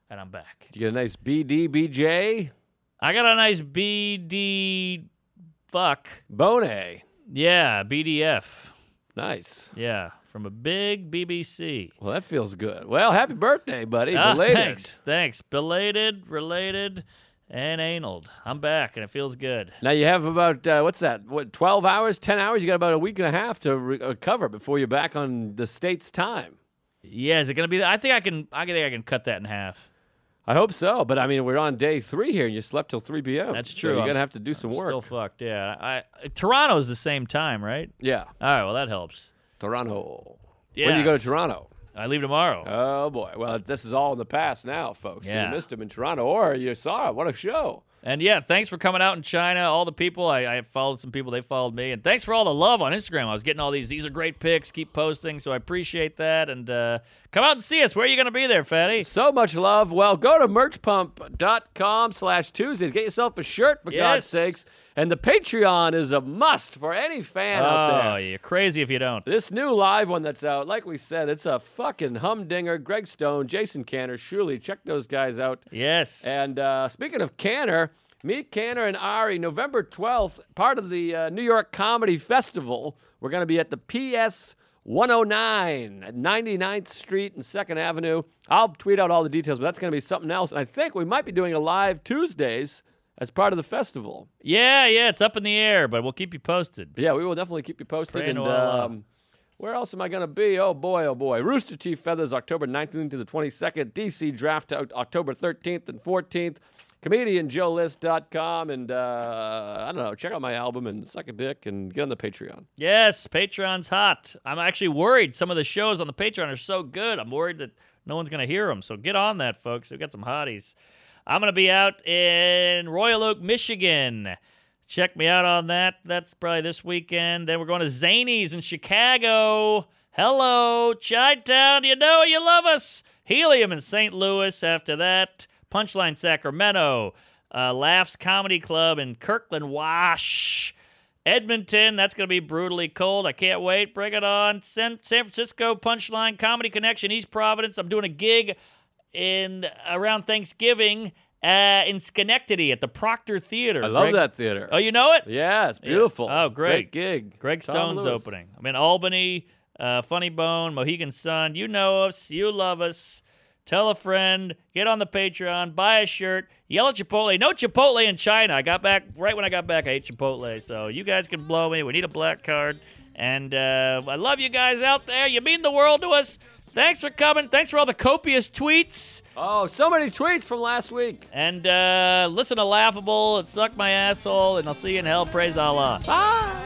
and I'm back. Did you get a nice B D B J? I got a nice B D fuck. Bone. Yeah, B D F. Nice. Yeah, from a big B B C. Well, that feels good. Well, happy birthday, buddy. Ah, Belated. thanks, thanks. Belated, related, and anal. I'm back, and it feels good. Now you have about, uh, what's that, what, twelve hours, ten hours? You got about a week and a half to re- recover before you're back on the State's time. Yeah, is it gonna be? I think I can. I think I can cut that in half. I hope so, but I mean, we're on day three here, and you slept till three p.m. That's So true. you're I'm going to s- have to do some I'm work. Still fucked. Yeah. I Toronto's the same time, right? Yeah. All right. Well, that helps. Toronto. When do you go to Yes. Toronto? I leave tomorrow. Oh, boy. Well, this is all in the past now, folks. Yeah. You missed him in Toronto, or you saw it. What a show. And yeah, thanks for coming out in China. All the people, I, I followed some people, they followed me. And thanks for all the love on Instagram. I was getting all these. These are great pics. Keep posting. So I appreciate that. And uh, come out and see us. Where are you going to be there, Fatty? So much love. Well, go to merchpump.com slash Tuesdays. Get yourself a shirt, for Yes. God's sakes. And the Patreon is a must for any fan out Oh, there. you're crazy if you don't. This new live one that's out, like we said, it's a fucking humdinger. Greg Stone, Jason Canner, Shuley, check those guys out. Yes. And uh, speaking of Canner, meet Canner and Ari November twelfth, part of the uh, New York Comedy Festival. We're going to be at the P S one oh nine at ninety-ninth Street and second Avenue. I'll tweet out all the details, but that's going to be something else. And I think we might be doing a live Tuesdays as part of the festival. yeah, yeah, it's up in the air, but we'll keep you posted. Yeah, we will definitely keep you posted. Praying And to Allah. um, where else am I going to be? Oh, boy, oh, boy. Rooster Teeth Feathers, October nineteenth to the twenty-second. D C Draft out October thirteenth and fourteenth. comedian joe list dot com. And, uh, I don't know, check out my album and suck a dick and get on the Patreon. Yes, Patreon's hot. I'm actually worried. Some of the shows on the Patreon are so good. I'm worried that no one's going to hear them. So get on that, folks. We've got some hotties. I'm going to be out in Royal Oak, Michigan. Check me out on that. That's probably this weekend. Then we're going to Zanies in Chicago. Hello, Chi-Town. You know you love us. Helium in Saint Louis after that. Punchline Sacramento. Uh, Laughs Comedy Club in Kirkland, Wash. Edmonton, that's going to be brutally cold. I can't wait. Bring it on. San, San Francisco, Punchline, Comedy Connection, East Providence. I'm doing a gig in around Thanksgiving uh, in Schenectady at the Proctor Theater. I love Greg- that theater. Oh, you know it? Yeah, it's beautiful. Oh, great. gig. Greg Tom Stone's Lewis. opening. I'm in Albany, uh, Funny Bone, Mohegan Sun. You know us. You love us. Tell a friend. Get on the Patreon. Buy a shirt. Yell at Chipotle. No Chipotle in China. I got back, right when I got back, I ate Chipotle. So you guys can blow me. We need a black card. And uh, I love you guys out there. You mean the world to us. Thanks for coming. Thanks for all the copious tweets. Oh, so many tweets from last week. And uh, listen to Laughable and Suck My Asshole. And I'll see you in hell. Praise Allah. Bye.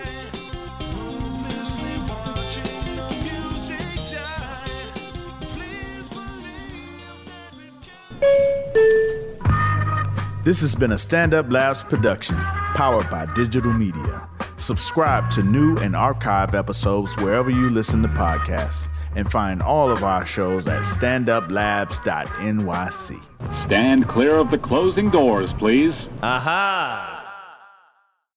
Honestly watching the music die. Please believe that we've This has been a Stand Up Labs production, powered by digital media. Subscribe to new and archive episodes wherever you listen to podcasts, and find all of our shows at stand up labs dot n y c. Stand clear of the closing doors, please. Aha.